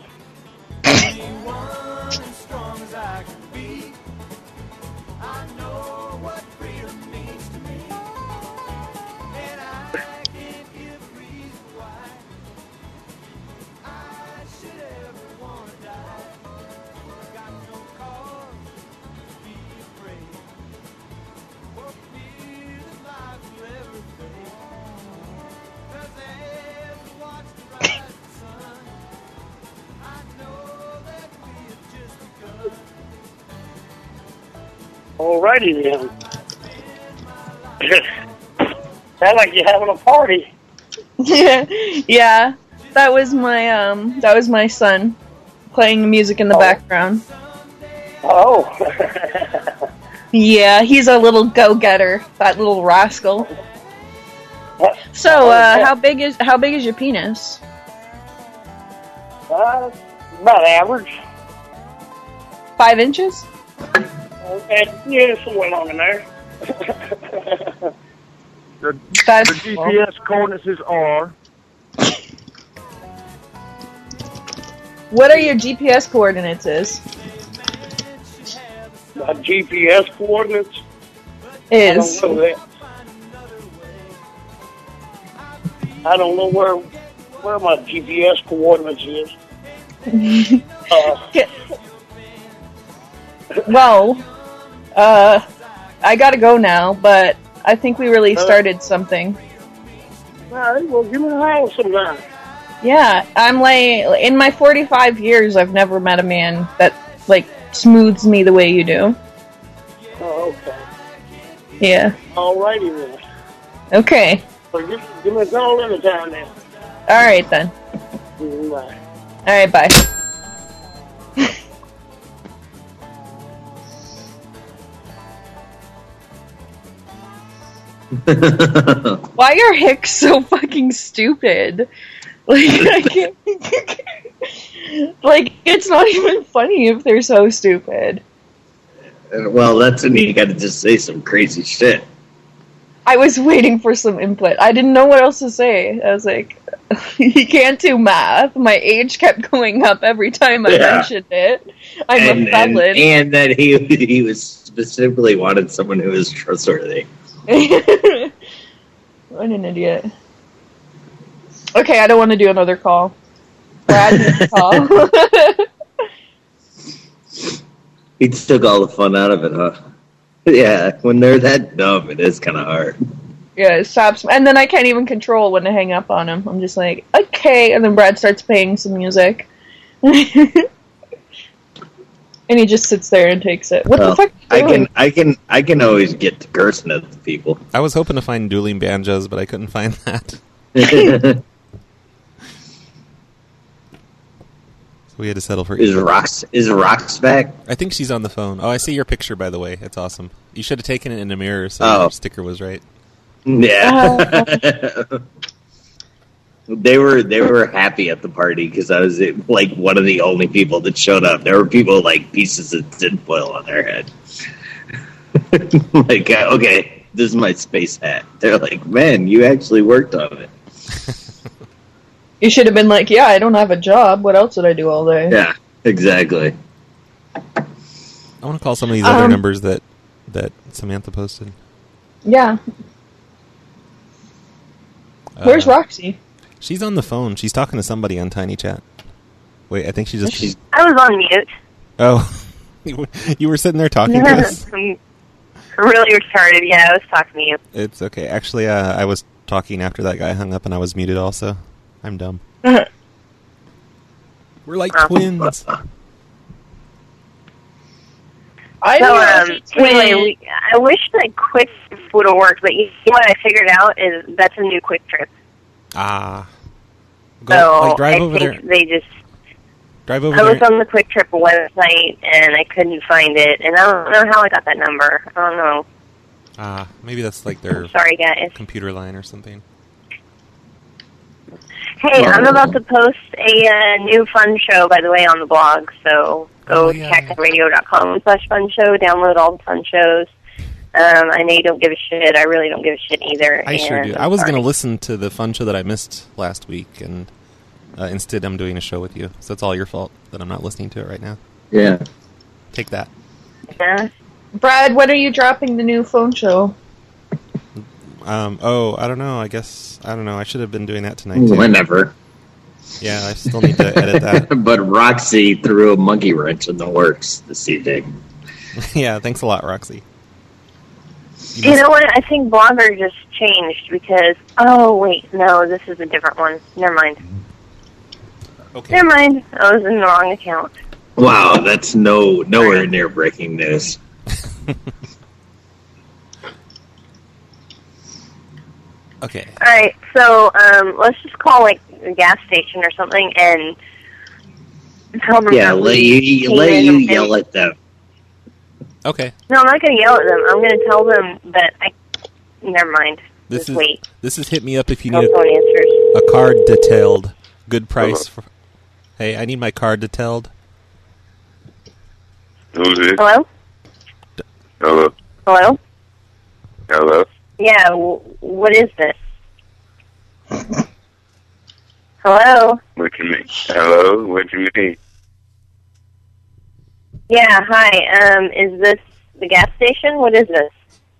Alrighty then. Sound like you're having a party. Yeah. That was my son playing music in the background. Oh. Yeah, he's a little go-getter, that little rascal. So, how big is your penis? About average. 5 inches? Okay, yeah, somewhere along in there. The GPS coordinates are... What are your GPS coordinates is? My GPS coordinates? Is. I don't know that. I don't know where my GPS coordinates is. Well, I gotta go now, but I think we really started something. Alright, well, give me a howl sometime. Yeah, I'm like, in my 45 years, I've never met a man that, like, smooths me the way you do. Oh, okay. Yeah. Alrighty then. Okay. So give me a call anytime then. Alright then. Bye. Alright, bye. Why are hicks so fucking stupid? Like, I can't. Like, it's not even funny if they're so stupid. Well, that's when you gotta just say some crazy shit. I was waiting for some input. I didn't know what else to say. I was like, he can't do math. My age kept going up every time I mentioned it. I'm a felon. And that he was specifically wanted someone who was trustworthy. What an idiot. Okay, I don't want to do another call. Brad missed call. He took all the fun out of it, huh? Yeah, when they're that dumb, it is kind of hard. Yeah, it stops. And then I can't even control when to hang up on him. I'm just like, okay. And then Brad starts playing some music. And he just sits there and takes it. What the fuck are you doing? I can always get to cursing at the people. I was hoping to find dueling banjos, but I couldn't find that. So we had to settle for... Is Rox back? I think she's on the phone. Oh, I see your picture, by the way. It's awesome. You should have taken it in a mirror so your sticker was right. Yeah. They were happy at the party because I was like one of the only people that showed up. There were people like pieces of tinfoil on their head. Like, okay, this is my space hat. They're like, man, you actually worked on it. You should have been like, yeah, I don't have a job. What else would I do all day? Yeah, exactly. I want to call some of these other numbers that Samantha posted. Yeah. Where's Roxy? She's on the phone. She's talking to somebody on Tiny Chat. Wait, I think she just... I was on mute. Oh. You were sitting there talking to us? I'm really retarded. Yeah, I was talking to you. It's okay. Actually, I was talking after that guy hung up and I was muted also. I'm dumb. We're like twins. Anyway, I wish that Quick would have worked, but you know what I figured out is that's a new Quick Trip. Ah. Drive over there. They just... Drive over there. I was on the Quick Trip website, and I couldn't find it, and I don't know how I got that number. I don't know. Maybe that's like their sorry, guys. Computer line or something. Hey, I'm about to post a new fun show, by the way, on the blog, so go check radio.com/fun show, download all the fun shows. I know you don't give a shit. I really don't give a shit either. I sure do. I was going to listen to the fun show that I missed last week, and instead I'm doing a show with you. So it's all your fault that I'm not listening to it right now. Yeah. Take that. Yeah. Brad, when are you dropping the new phone show? I don't know. I don't know. I should have been doing that tonight, too. Whenever. Yeah, I still need to edit that. But Roxy threw a monkey wrench in the works this evening. Yeah, thanks a lot, Roxy. You know what? I think Blogger just changed because... Oh, wait. No, this is a different one. Never mind. Okay. Never mind. I was in the wrong account. Wow, that's nowhere near breaking news. Okay. All right, so let's just call like a gas station or something and tell them. Yeah, let you yell at them. Okay. No, I'm not going to yell at them. I'm going to tell them that never mind. This wait. This is hit me up if you No need phone answers. a card detailed. Good price. Hey, I need my card detailed. Who's it? Hello? Hello? Hello? Hello? Yeah, what is this? Hello? What you mean? Hello? What you mean? Yeah, hi. Is this the gas station? What is this?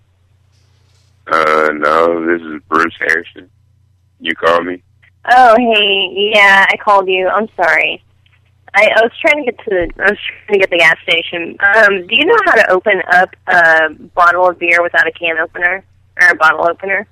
No, this is Bruce Harrison. You called me? Oh, hey, yeah, I called you. I'm sorry. I was trying to get to the gas station. Do you know how to open up a bottle of beer without a can opener or a bottle opener?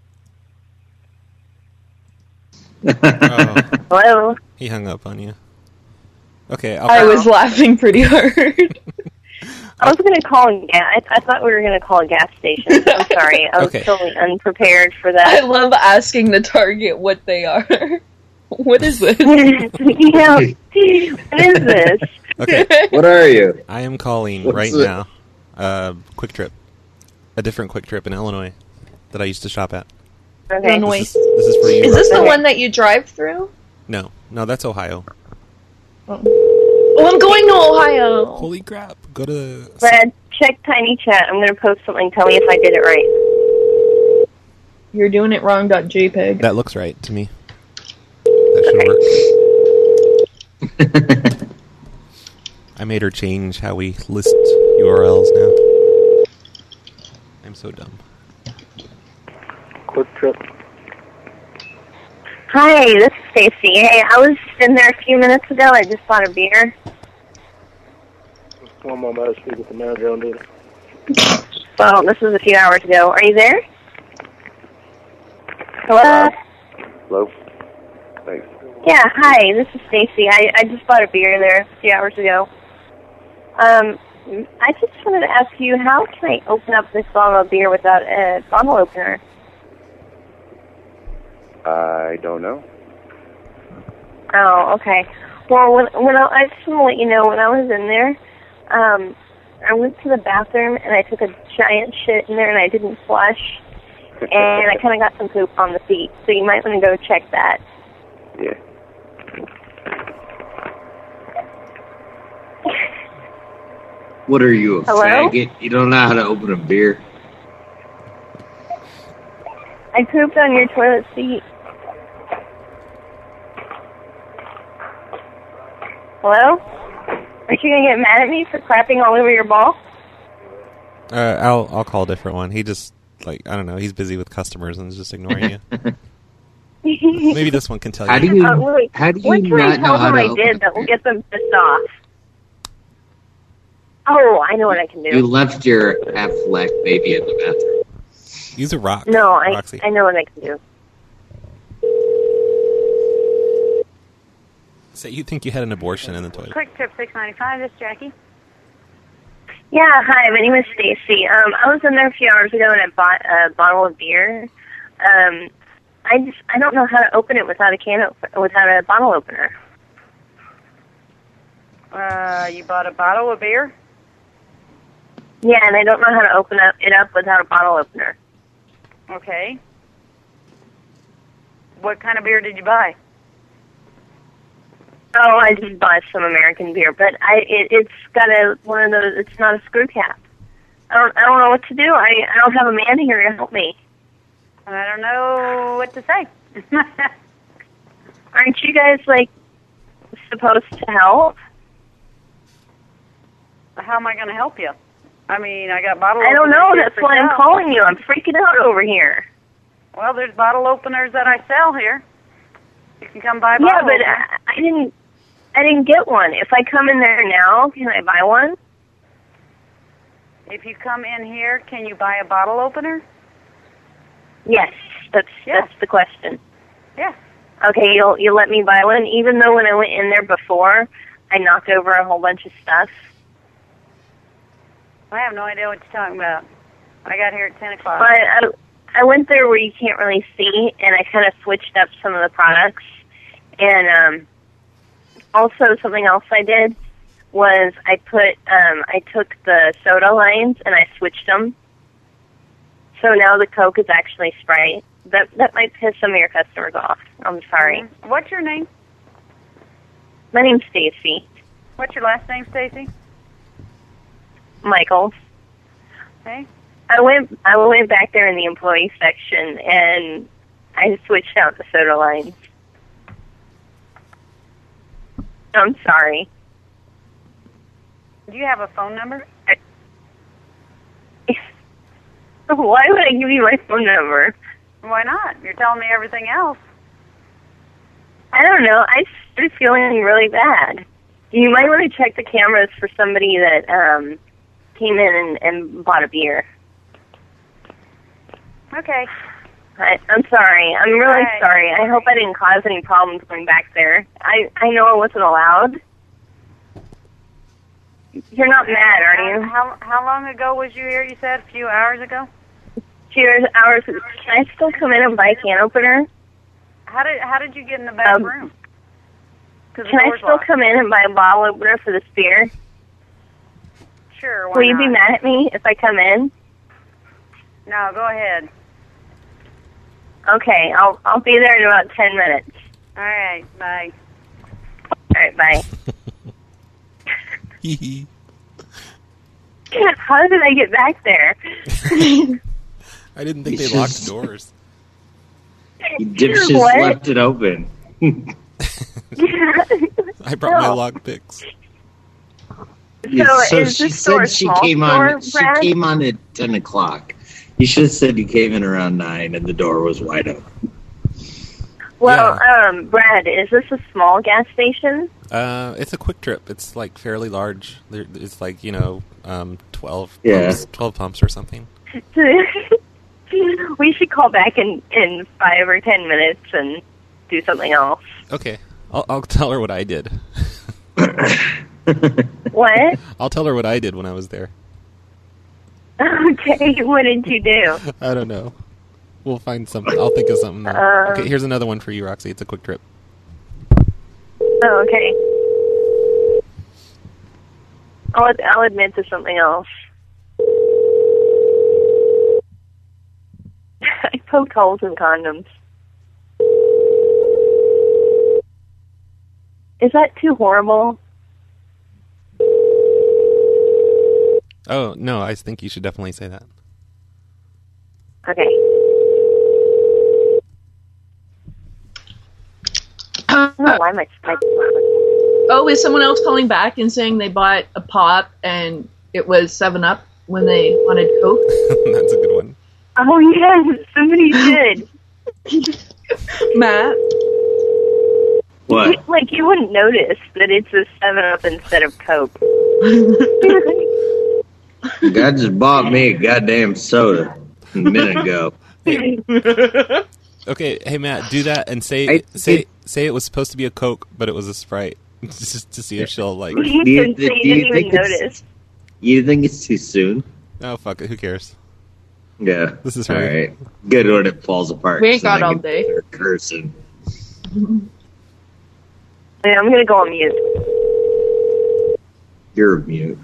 Oh. Hello. He hung up on you. Okay, I was laughing pretty hard. I was going to call I thought we were going to call a gas station. I'm sorry. I was totally unprepared for that. I love asking the target what they are. What is this? Yeah. What is this? Okay. What are you? I am calling right now. Quick Trip. A different Quick Trip in Illinois that I used to shop at. Okay. Illinois. This is for you. Is this the one that you drive through? No, that's Ohio. Oh, I'm going to Ohio. Holy crap. Go to... Brad, check Tiny Chat. I'm going to post something. Tell me if I did it right. You're doing it wrong. .jpg. That looks right to me. That should work. I made her change how we list URLs now. I'm so dumb. Quick Trip. Hi, this is Stacy. Hey, I was in there a few minutes ago. I just bought a beer. One moment, I speak with the manager on duty. Well, this was a few hours ago. Are you there? Hello? Hello? Thanks. Yeah, hi, this is Stacy. I just bought a beer there a few hours ago. I just wanted to ask you, how can I open up this bottle of beer without a bottle opener? I don't know. Oh, okay. Well, I just want to let you know, when I was in there, I went to the bathroom and I took a giant shit in there and I didn't flush, and I kind of got some poop on the seat. So you might want to go check that. Yeah. What are you, a Hello? faggot? You don't know how to open a beer? I pooped on your toilet seat. Hello? Aren't you gonna get mad at me for crapping all over your ball? I'll call a different one. He just, I don't know, he's busy with customers and is just ignoring you. Maybe this one can tell you. How do you what can I not know tell how them to I open did that will get them pissed off? Oh, I know what I can do. You left your half-black baby in the bathroom. Use a rock. No, I Roxy. know what I can do. Say you think you had an abortion in the toilet. Quick Trip 695, this is Jackie. Yeah, hi, my name is Stacy. I was in there a few hours ago and I bought a bottle of beer. I don't know how to open it without a bottle opener. You bought a bottle of beer? Yeah, and I don't know how to open it up without a bottle opener. Okay. What kind of beer did you buy? Oh, I just bought some American beer, but it's got one of those. It's not a screw cap. I don't know what to do. I don't have a man here to help me. I don't know what to say. Aren't you guys supposed to help? How am I going to help you? I mean, I got bottle. I don't know. openers That's here why for I'm sale. calling you. I'm freaking out over here. Well, there's bottle openers that I sell here. You can come buy a Yeah, bottle. but opener. I didn't get one. If I come in there now, can I buy one? If you come in here, can you buy a bottle opener? Yes, that's the question. Yeah. Okay, you'll let me buy one, even though when I went in there before, I knocked over a whole bunch of stuff. I have no idea what you're talking about. I got here at 10 o'clock. But I went there where you can't really see, and I kind of switched up some of the products. And also something else I did was I took the soda lines and I switched them. So now the Coke is actually Sprite. That might piss some of your customers off. I'm sorry. Mm-hmm. What's your name? My name's Stacy. What's your last name, Stacy? Michaels. Okay. I went back there in the employee section and I switched out the soda lines. I'm sorry. Do you have a phone number? Why would I give you my phone number? Why not? You're telling me everything else. I don't know. I started feeling really bad. You might want to check the cameras for somebody that came in and bought a beer. Okay. I'm sorry. I'm really sorry. I hope I didn't cause any problems going back there. I know I wasn't allowed. You're not mad, are you? How long ago was you here, you said? A few hours ago? Hours. Can I still come in and buy a can opener? How did you get in the back room? Can I still come in and buy a bottle opener for this beer? Sure, why Will you not? be mad at me if I come in? No, go ahead. Okay, I'll be there in about 10 minutes. All right, bye. All right, bye. How did I get back there? I didn't think they locked doors. You dipshits What? left it open. I brought my lock picks. So is she this store a said she small came store, on. She Brad? came on at 10 o'clock. You should have said you came in around 9 and the door was wide open. Well, Brad, is this a small gas station? It's a Quick Trip. It's like fairly large. It's like 12 pumps or something. We should call back in 5 or 10 minutes and do something else. Okay, I'll tell her what I did. What? I'll tell her what I did when I was there. Okay, what did you do? I don't know. We'll find something. I'll think of something. Okay, here's another one for you, Roxy. It's a Quick Trip. Oh, okay. I'll admit to something else. I poked holes in condoms. Is that too horrible? Oh, no, I think you should definitely say that. Okay. I don't know why my Skype is not working. Oh, is someone else calling back and saying they bought a pop and it was 7-Up when they wanted Coke? That's a good one. Oh, yes, somebody did. Matt? What? Like, you wouldn't notice that it's a 7-Up instead of Coke. Guy just bought me a goddamn soda a minute ago. Okay, hey Matt, do that and say it was supposed to be a Coke, but it was a Sprite, just to see if she'll like. Do you think it's too soon? Oh fuck it, who cares? Yeah, this is all her. right. Good when it falls apart. We ain't so got I all can day. start cursing. Yeah, I'm gonna go on mute. You're mute.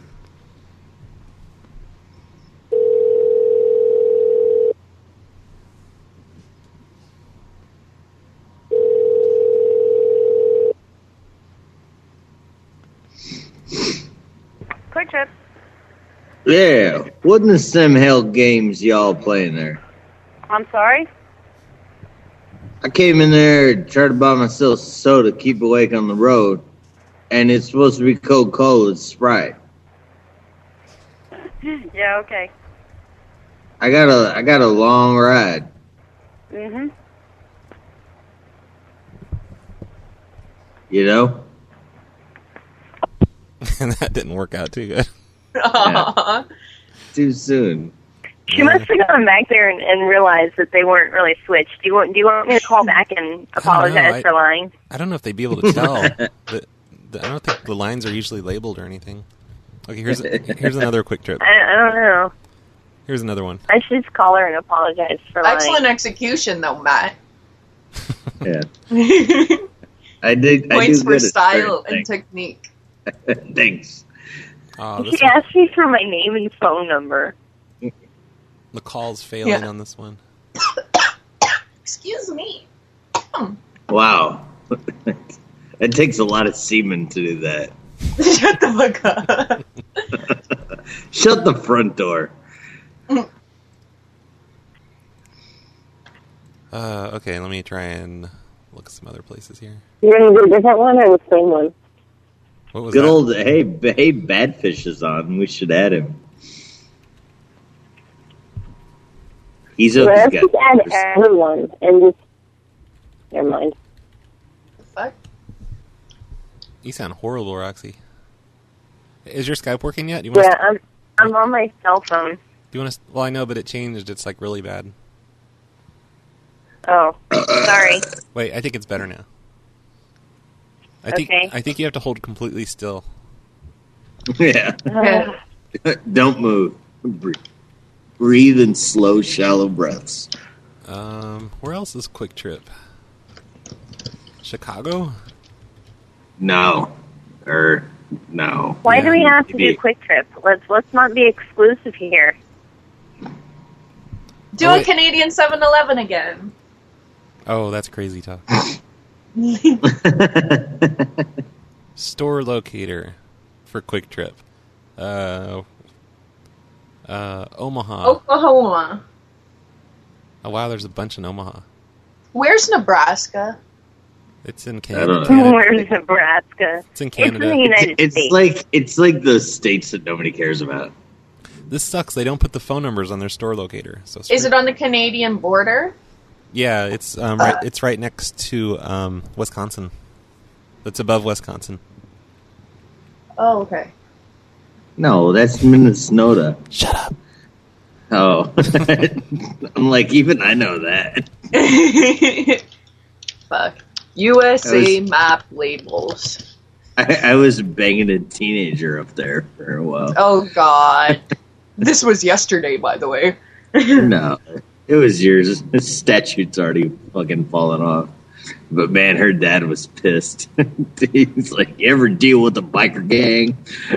Quick Trip. Yeah, what in the Sim Hell games y'all playing there? I'm sorry? I came in there, tried to buy myself soda, keep awake on the road, and it's supposed to be Coca-Cola, it's Sprite. Yeah, okay. I got a long ride. Mm-hmm. You know? That didn't work out too good. Yeah. Too soon. She must have gone back there and realized that they weren't really switched. Do you want me to call back and apologize for lying? I don't know if they'd be able to tell. I don't think the lines are usually labeled or anything. Okay, here's another Quick Trip. I don't know. Here's another one. I should just call her and apologize for lying. Excellent execution, though, Matt. Yeah. I did. Points I do for good at style certain and technique. things. Thanks. She asked me for my name and phone number. The call's failing on this one. Excuse me. Wow. It takes a lot of semen to do that. Shut the fuck up. Shut the front door. Okay, let me try and look at some other places here. You're going to do a different one or the same one? What was Good that? old, hey, Badfish is on. We should add him. He's a Let's just add everyone and just... Never mind. Fuck. You sound horrible, Roxy. Is your Skype working yet? Yeah, I'm on my cell phone. Do you want to? Well, I know, but it changed. It's like really bad. Oh, sorry. Wait, I think it's better now. I think you have to hold completely still. Yeah. Don't move. Breathe in slow, shallow breaths. Where else is Quick Trip? Chicago? No. No. Why do we have to do Quick Trip? Let's not be exclusive here. Do a Canadian 7-Eleven again. Oh, that's crazy talk. Store locator for Quick Trip. Omaha. Oklahoma. Oh wow, there's a bunch in Omaha. Where's Nebraska? It's in Canada. Where's Nebraska? It's in Canada. It's in the United States. It's like the states that nobody cares about. This sucks. They don't put the phone numbers on their store locator. So Is it on the Canadian border? Yeah, it's it's right next to Wisconsin. It's above Wisconsin. Oh, okay. No, that's Minnesota. Shut up. Oh. I'm like, even I know that. Fuck. USA map labels. I was banging a teenager up there for a while. Oh, God. This was yesterday, by the way. No, it was yours. The statute's already fucking fallen off. But man, her dad was pissed. He's like, you ever deal with a biker gang?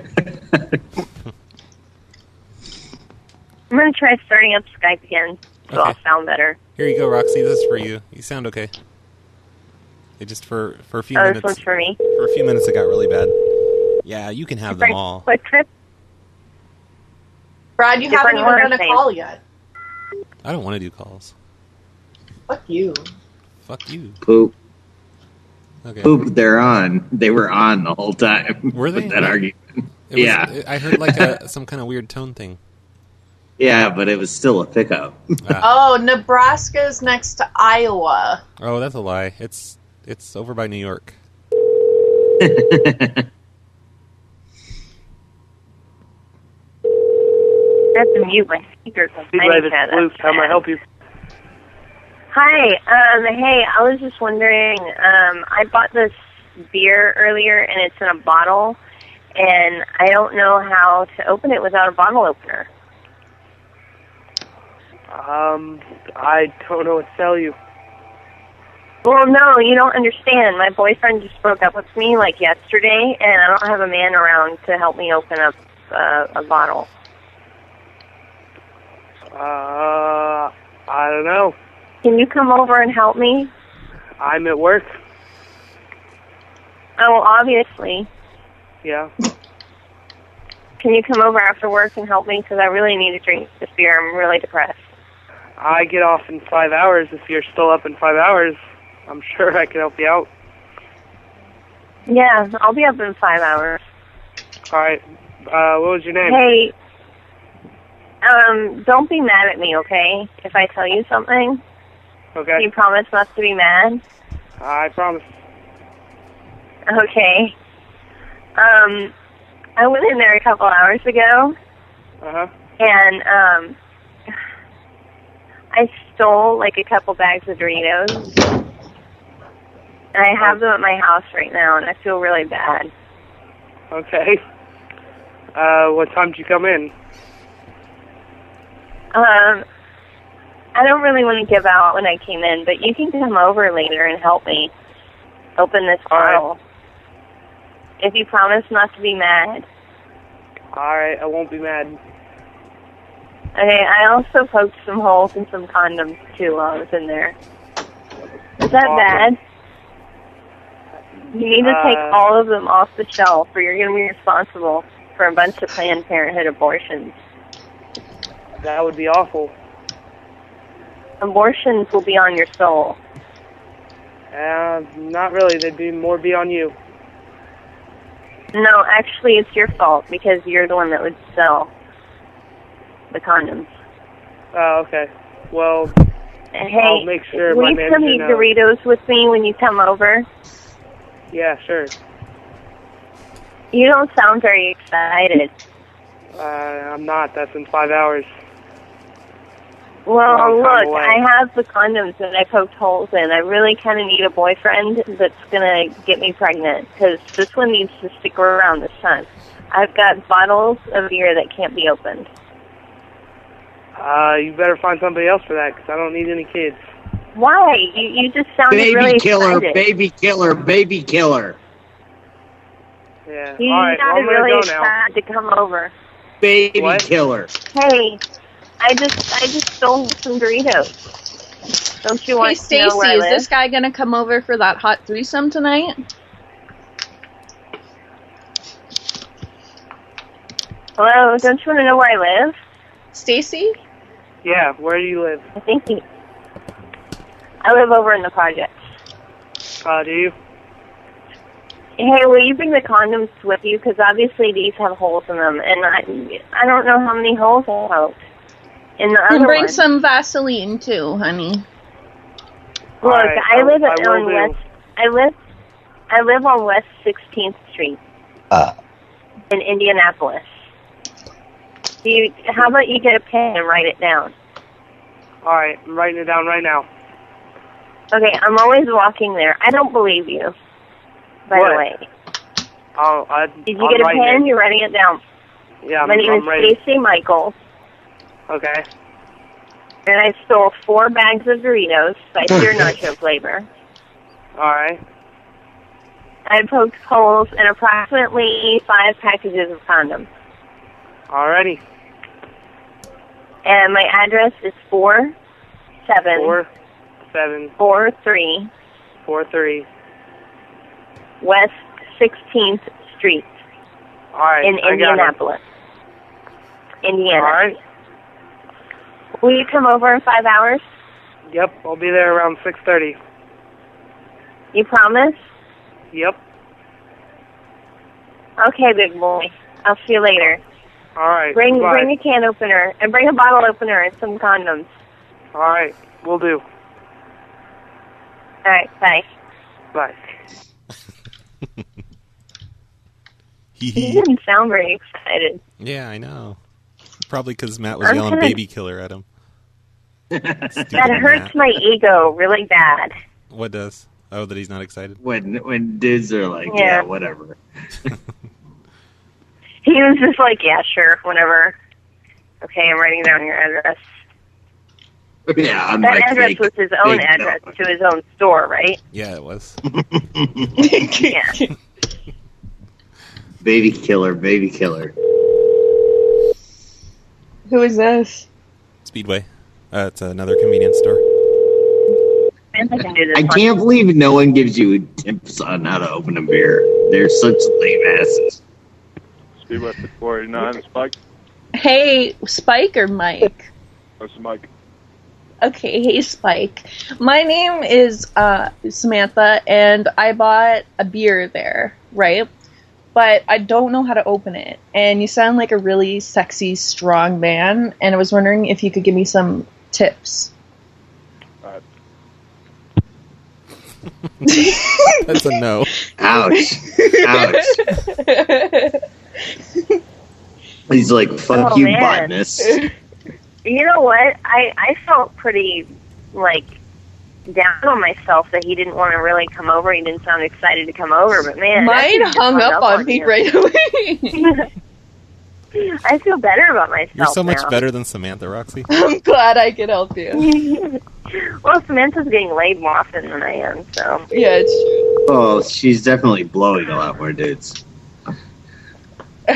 I'm going to try starting up Skype again, so I'll sound better. Here you go, Roxy. This is for you. You sound okay. It just for a few minutes. This one's for me. For a few minutes, it got really bad. Yeah, you can have them all. Quick trip. Brad, you haven't even done a call yet. I don't want to do calls. Fuck you. Fuck you. Poop. Okay. Poop, they're on. They were on the whole time. Were they? With that argument. Yeah. I heard like some kind of weird tone thing. Yeah, but it was still a pickup. Oh, Nebraska's next to Iowa. Oh, that's a lie. It's over by New York. I have to mute my speakers. How may I help you? Hi. Hey, I was just wondering. I bought this beer earlier, and it's in a bottle, and I don't know how to open it without a bottle opener. I don't know what to tell you. Well, no, you don't understand. My boyfriend just broke up with me like yesterday, and I don't have a man around to help me open up a bottle. I don't know. Can you come over and help me? I'm at work. Oh, well, obviously. Yeah. Can you come over after work and help me? Because I really need to drink this beer. I'm really depressed. I get off in 5 hours. If you're still up in 5 hours, I'm sure I can help you out. Yeah, I'll be up in 5 hours. All right. What was your name? Hey, don't be mad at me, okay? If I tell you something. Okay. You promise not to be mad? I promise. Okay. I went in there a couple hours ago. Uh-huh. And, I stole, like, a couple bags of Doritos. And I have them at my house right now, and I feel really bad. Okay. What time did you come in? I don't really want to give out when I came in, but you can come over later and help me open this bottle. If you promise not to be mad. Alright, I won't be mad. Okay, I also poked some holes in some condoms, too, while I was in there. Is that bad? You need to take all of them off the shelf, or you're going to be responsible for a bunch of Planned Parenthood abortions. That would be awful. Abortions will be on your soul. Not really. They'd be on you. No, actually, it's your fault, because you're the one that would sell the condoms. Oh, okay. Well, hey, I'll make sure will my you come eat manager knows. Doritos with me when you come over? Yeah, sure. You don't sound very excited. I'm not. That's in 5 hours. Well, Long time look, away. I have the condoms that I poked holes in. I really kind of need a boyfriend that's going to get me pregnant, because this one needs to stick around this time. I've got bottles of beer that can't be opened. You better find somebody else for that, because I don't need any kids. Why? You just sounded Baby really killer, excited. baby killer, baby killer. Yeah. You All right, well, sounded I'm gonna really go now. excited to come over. Baby What? killer. Hey, I just stole some Doritos. Don't you want Hey, to know Stacy, where I is live? this guy gonna come over for that hot threesome tonight? Hello, don't you want to know where I live? Stacy? Yeah, where do you live? I think I live over in the project. Do you? Hey, will you bring the condoms with you? Because obviously these have holes in them, and I don't know how many holes I poked in the And other bring one. some Vaseline too, honey. Look, right, I live I will on do. West. I live on West 16th Street in Indianapolis. How about you get a pen and write it down? All right, I'm writing it down right now. Okay, I'm always walking there. I don't believe you. By What? the way, did you I'm get a writing pen? it. You're writing it down. Yeah, My name I'm is ready. Stacy Michaels, Okay. and I stole 4 bags of Doritos, spicy or nacho flavor. All right. I poked holes in approximately 5 packages of condoms. Alrighty. And my address is 4743 West 16th Street All right. in I got it. Indianapolis, Indiana. All right. Will you come over in 5 hours? Yep, I'll be there around 6:30. You promise? Yep. Okay, big boy. I'll see you later. All right. Bring bye. a can opener and bring a bottle opener and some condoms. All right, we'll do. All right, bye. Bye. You didn't sound very excited. Yeah, I know. Probably because Matt was I'm yelling kinda- baby killer at him. That hurts my ego really bad. What does? Oh, that he's not excited? When dudes are like, Yeah. yeah whatever. He was just like, yeah, sure, whatever. Okay, I'm writing down your address. Yeah, I'm That like, address fake- was his own fake address no. to his own store, right? Yeah, it was. Yeah. Baby killer, baby killer. Who is this? Speedway. It's another convenience store. I can't believe no one gives you tips on how to open a beer. They're such lame asses. Speedway 489, Spike. Hey, Spike or Mike? What's the mic? Okay, hey Spike. My name is Samantha, and I bought a beer there, right? But I don't know how to open it. And you sound like a really sexy, strong man, and I was wondering if you could give me some tips. That's a no. Ouch. Ouch. He's like, fuck Oh, you, man. botanist. You know what? I felt pretty, like, down on myself that he didn't want to really come over. He didn't sound excited to come over, but man. that Mine dude just hung hung up on me you. right away. I feel better about myself You're so much now. better than Samantha, Roxy. I'm glad I could help you. Well, Samantha's getting laid more often than I am, so. Yeah, it's true. Oh, she's definitely blowing a lot more dudes. I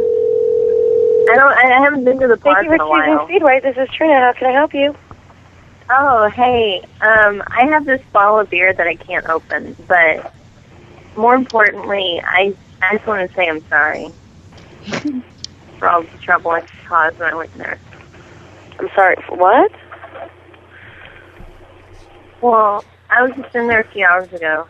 haven't been to the park Thank you in for a while. choosing Speedway. This is Trina. How can I help you? Oh, hey. I have this bottle of beer that I can't open, but more importantly, I just want to say I'm sorry for all the trouble I caused when I went there. I'm sorry. For what? Well, I was just in there a few hours ago.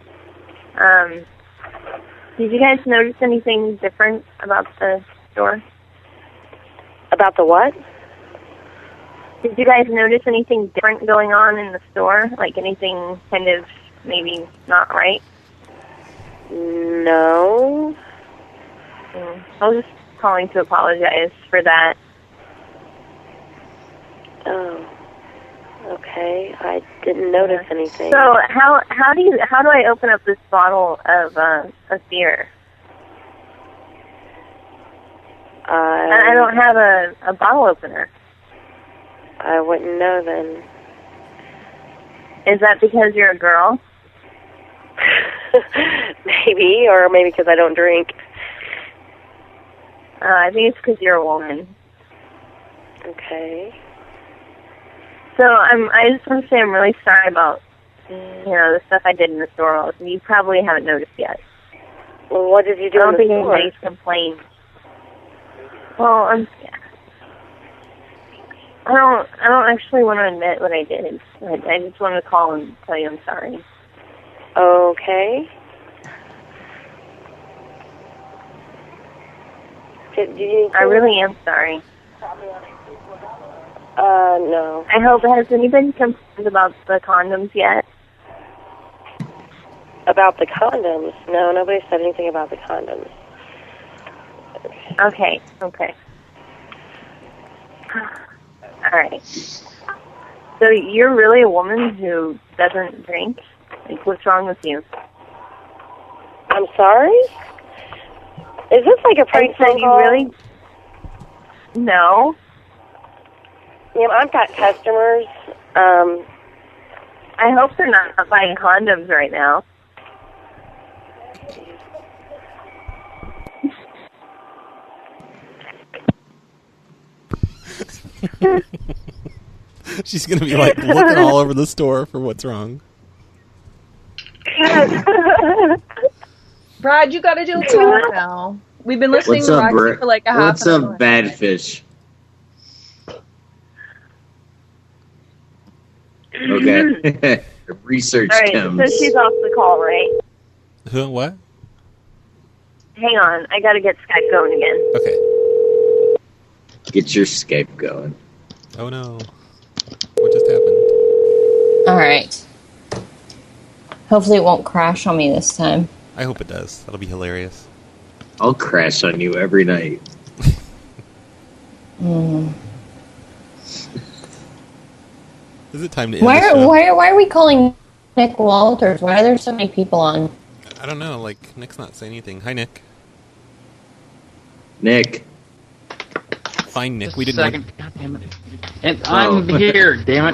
Did you guys notice anything different about the store? About the what? Did you guys notice anything different going on in the store? Like anything kind of maybe not right? No. I was just calling to apologize for that. Oh. Okay. I didn't notice anything. So how do I open up this bottle of beer? I don't have a bottle opener. I wouldn't know then. Is that because you're a girl? Maybe, or maybe because I don't drink. I think it's because you're a woman. Okay. So I just want to say I'm really sorry about the stuff I did in the store. You probably haven't noticed yet. Well, what did you do I don't in the think store? anybody's complained. Well, I don't actually want to admit what I did. I just want to call and tell you I'm sorry. Okay. I really am sorry. No. I hope, has anybody complained about the condoms yet? About the condoms. No, nobody said anything about the condoms. Okay. All right. So you're really a woman who doesn't drink? Like, what's wrong with you? I'm sorry? Is this like a prank phone call? Really? No. Yeah, I've got customers. I hope they're not buying condoms right now. She's going to be like looking all over the store for what's wrong. Brad, you gotta do a call now. We've been listening to Roxy for like a half What's up, Badfish? Okay. Research All right, comes. so she's off the call, right? Who? What? Hang on, I gotta get Skype going again. Okay. Get your Skype going. Oh no. What just happened? All right. Hopefully it won't crash on me this time. I hope it does. That'll be hilarious. I'll crash on you every night. Is it time to end Why the show? are we calling Nick Walters? Why are there so many people on? I don't know. Like, Nick's not saying anything. Hi, Nick. Nick. Fine, Nick. Just We a didn't. second. God damn it. And I'm here. Damn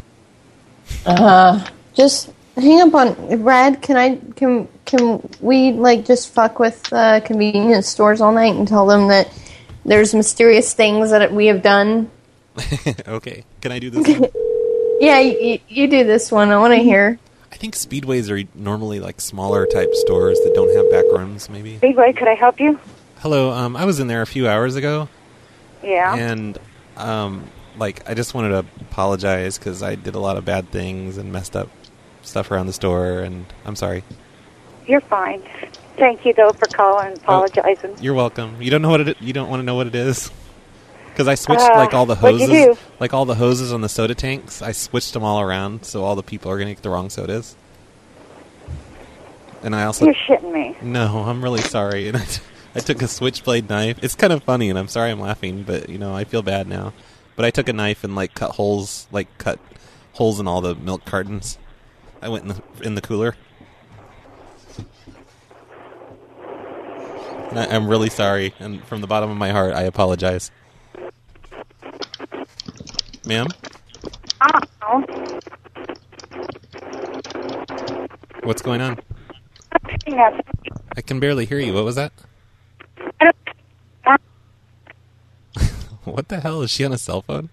it. Just hang up on Brad. Can we like just fuck with convenience stores all night and tell them that there's mysterious things that we have done? Okay. Can I do this one? Yeah, you do this one. I want to hear. I think Speedways are normally like smaller type stores that don't have back rooms, maybe. Speedway, could I help you? Hello. I was in there a few hours ago. Yeah. And I just wanted to apologize because I did a lot of bad things and messed up stuff around the store, and I'm sorry. You're fine. Thank you, though, for calling and apologizing. You're welcome. You don't know what you don't want to know what it is? Because I switched all the what'd you hoses, do? like all the hoses on the soda tanks. I switched them all around, so all the people are going to get the wrong sodas. And I also You're shitting me. No, I'm really sorry. And I took a switchblade knife. It's kind of funny, and I'm sorry I'm laughing, but I feel bad now. But I took a knife and cut holes in all the milk cartons. I went in the cooler. And I'm really sorry, and from the bottom of my heart, I apologize. Ma'am? Oh. What's going on? I can barely hear you. What was that? What the hell? Is she on a cell phone?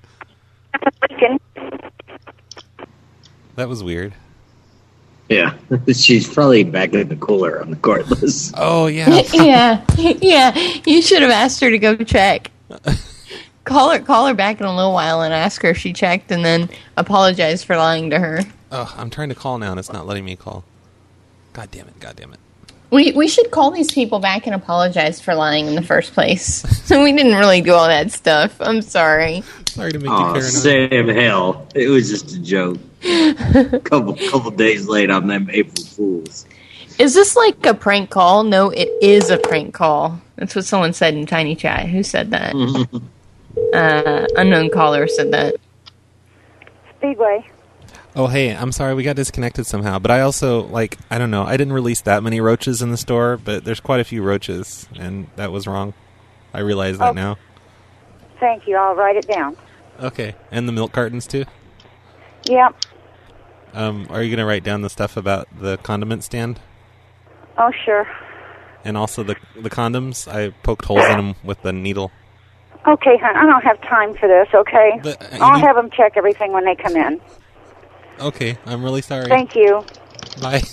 That was weird. Yeah, she's probably back in the cooler on the cordless. Oh, yeah. yeah. You should have asked her to go check. Call her back in a little while and ask her if she checked, and then apologize for lying to her. Oh, I'm trying to call now, and it's not letting me call. God damn it. We should call these people back and apologize for lying in the first place. So we didn't really do all that stuff. I'm sorry. Sorry to make you paranoid. Same hell. It was just a joke. couple days late on them April Fools. Is this like a prank call? No, it is a prank call. That's what someone said in Tiny Chat. Who said that? Unknown caller said that. Speedway. Oh, hey, I'm sorry, we got disconnected somehow. But I also, I don't know, I didn't release that many roaches in the store, but there's quite a few roaches, and that was wrong. I realize that now. Thank you. I'll write it down. Okay, and the milk cartons, too? Yep. Are you going to write down the stuff about the condiment stand? Oh, sure. And also the condoms? I poked holes in them with the needle. Okay, hon. I don't have time for this, okay? But, I'll have them check everything when they come in. Okay, I'm really sorry. Thank you. Bye.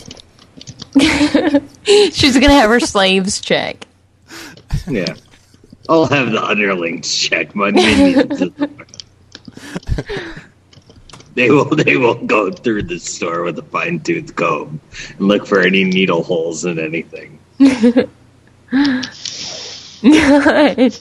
She's going to have her slaves check. Yeah. I'll have the underlings check my minions. They will go through the store with a fine-tooth comb and look for any needle holes in anything. God.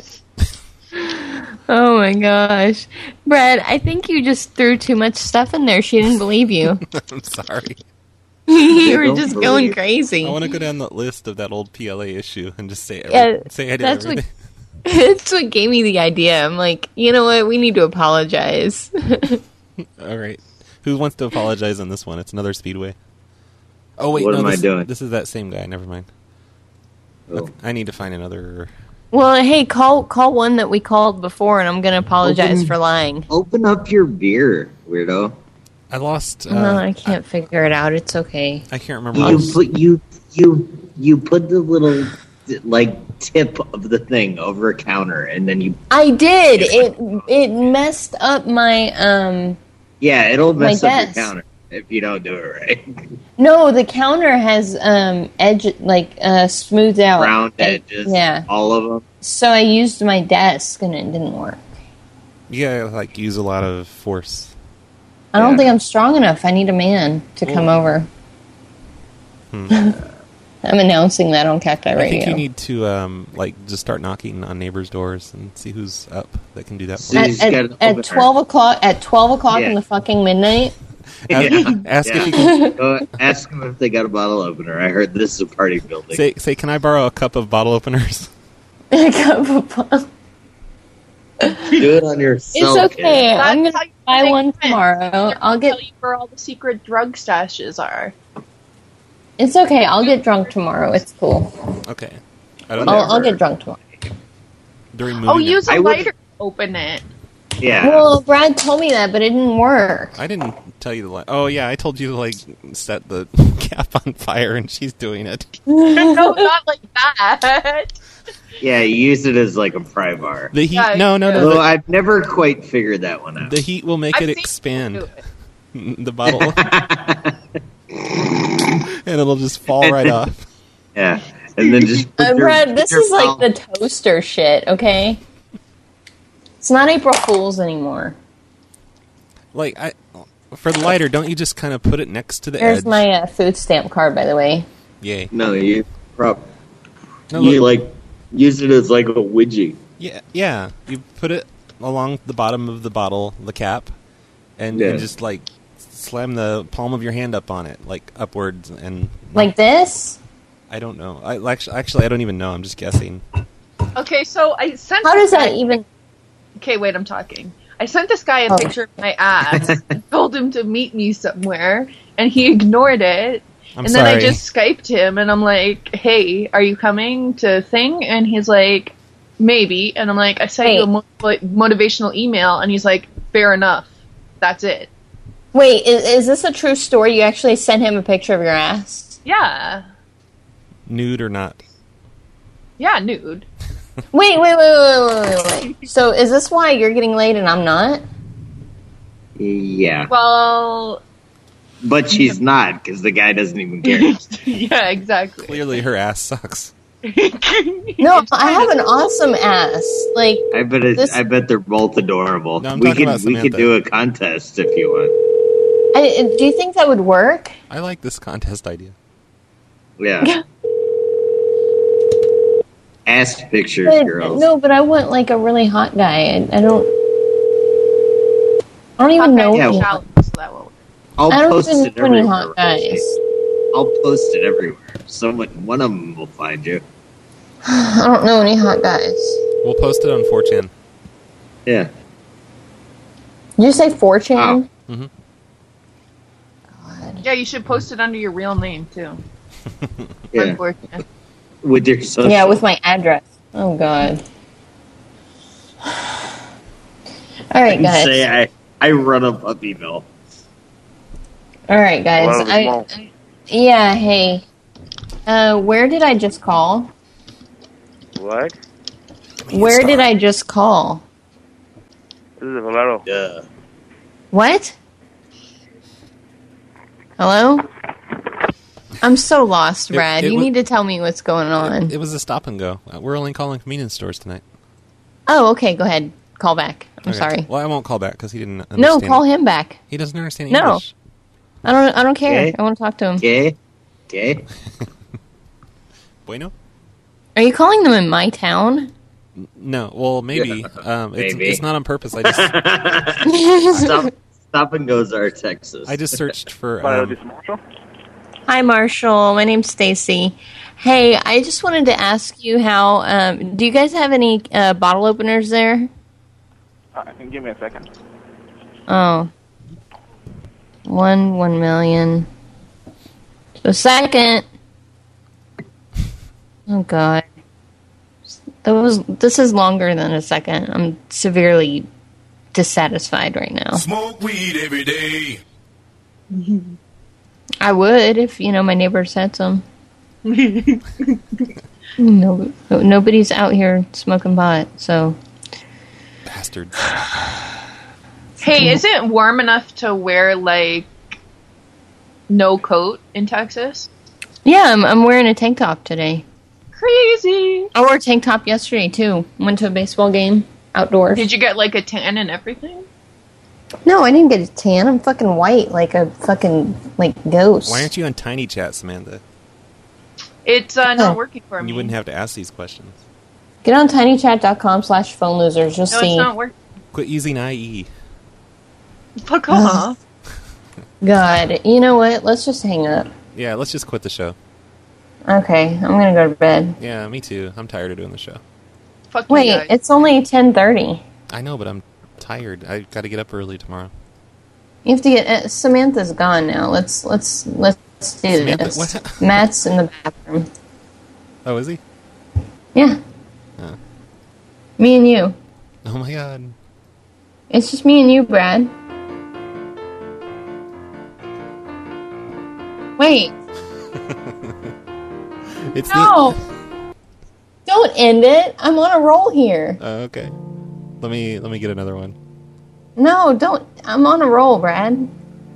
Oh my gosh. Brad, I think you just threw too much stuff in there. She didn't believe you. I'm sorry. You were just going crazy. I want to go down the list of that old PLA issue and just say say I did that's everything. That's what gave me the idea. I'm like, you know what? We need to apologize. All right. Who wants to apologize on this one? It's another Speedway. Oh, wait. What no, am I doing? This is that same guy. Never mind. Oh. Okay, I need to find another... Well, hey, call one that we called before, and I'm going to apologize for lying. Open up your beer, weirdo. I lost... no, I can't figure it out. It's okay. I can't remember. You put the little, like, tip of the thing over a counter, and then you... I did. It messed up my... Yeah, it'll mess my up your desk. counter if you don't do it right. No, the counter has edge, like, smoothed out. Round edges. Yeah. All of them. So I used my desk, and it didn't work. You gotta, like, use a lot of force. I don't think I'm strong enough. I need a man to come over. I'm announcing that on Cacti Radio. I think you need to, like, just start knocking on neighbors' doors and see who's up that can do that for you. At 12 o'clock, in the fucking midnight. Ask if you can... Go ask them if they got a bottle opener. I heard this is a party building. Say, can I borrow a cup of bottle openers? A cup of bottle. Do it on your cell. It's okay. kid. I'm going to buy one tomorrow. I'll tell you where all the secret drug stashes are. It's okay. I'll get drunk tomorrow. It's cool. Okay. I'll get drunk tomorrow. During Oh, use a lighter to open it. Yeah. Well, Brad told me that, but it didn't work. I didn't tell you the... Oh, yeah, I told you to, like, set the cap on fire, and she's doing it. No, not like that. Yeah, you use it as like a pry bar. The heat... No. Although I've never quite figured that one out. The heat will make it expand. The bottle. And it'll just fall right off. Yeah. And then just... Brad, this is like the toaster shit, okay? It's not April Fool's anymore. Like, for the lighter, don't you just kind of put it next to the There's edge? my food stamp card, by the way. Yay. No, you No, you like use it as like a widget. Yeah. You put it along the bottom of the bottle, the cap, and you just, like, slam the palm of your hand up on it, like, upwards and... Like this? I don't know. Actually, I don't even know. I'm just guessing. Okay, so I sent... How does that even... Okay, wait, I'm talking. I sent this guy a picture of my ass and told him to meet me somewhere, and he ignored it. I'm then I sorry. just Skyped him, and I'm like, hey, are you coming to thing? And he's like, maybe. And I'm like, I sent you a motivational email, and he's like, fair enough. That's it. Wait, is this a true story? You actually sent him a picture of your ass? Yeah. Nude or not? Yeah, nude. Wait. So is this why you're getting laid and I'm not? Yeah. Well... But she's not, because the guy doesn't even care. Yeah, exactly. Clearly her ass sucks. No, I have an awesome ass. Like, I bet they're both adorable. No, I'm we talking about could Samantha. do a contest if you want. do you think that would work? I like this contest idea. Yeah. Ass pictures, girls. No, but I want like a really hot guy. I don't even know. Yeah, I'll I don't post even it know any everywhere. hot guys. I'll post it everywhere. One of them will find you. I don't know any hot guys. We'll post it on 4chan. Yeah. Did you say 4chan? Mm-hmm. Yeah, you should post it under your real name, too. Yeah. Unfortunate. With your social. Yeah, with my address. Oh, God. All right, guys. Say I run a puppy mill. All right, guys. Hello, Yeah, hey. Where did I just call? What? Where did I just call? This is Valero. Yeah. What? Hello? I'm so lost, Brad. You need to tell me what's going on. It was a stop and go. We're only calling convenience stores tonight. Oh, okay. Go ahead. Call back. I'm Okay. sorry. Well, I won't call back because he didn't understand. No, call him back. He doesn't understand No. English. I don't care. Okay. I want to talk to him. Okay. Bueno? Are you calling them in my town? No. Well, maybe. Maybe. It's not on purpose. I just Stop and goes are Texas. I just searched for. Hi, Marshall. My name's Stacy. Hey, I just wanted to ask you how. Do you guys have any bottle openers there? Give me a second. Oh. 1 million. A second. Oh, God. This is longer than a second. I'm severely dissatisfied right now. Smoke weed every day. I would if, my neighbors had some. No, nobody's out here smoking pot, so. Bastards. Hey, is it warm enough to wear, no coat in Texas? Yeah, I'm wearing a tank top today. Crazy! I wore a tank top yesterday, too. Went to a baseball game outdoors. Did you get, a tan and everything? No, I didn't get a tan. I'm fucking white, like a fucking, ghost. Why aren't you on Tiny Chat, Samantha? It's not working for me. You wouldn't have to ask these questions. Get on tinychat.com/phone losers. You'll see. No, it's not working. Quit using IE. Fuck off. God, you know what? Let's just hang up. Yeah, let's just quit the show. Okay, I'm gonna go to bed. Yeah, me too. I'm tired of doing the show. Fuck Wait, you guys. it's only 10:30. I know, but I'm tired. I got to get up early tomorrow. You have to get Samantha's gone now. Let's do Samantha, this. what? Matt's in the bathroom. Oh, is he? Yeah. Oh. Me and you. Oh my God. It's just me and you, Brad. Wait. It's no. Don't end it. I'm on a roll here. Okay. Let me get another one. No, don't. I'm on a roll, Brad.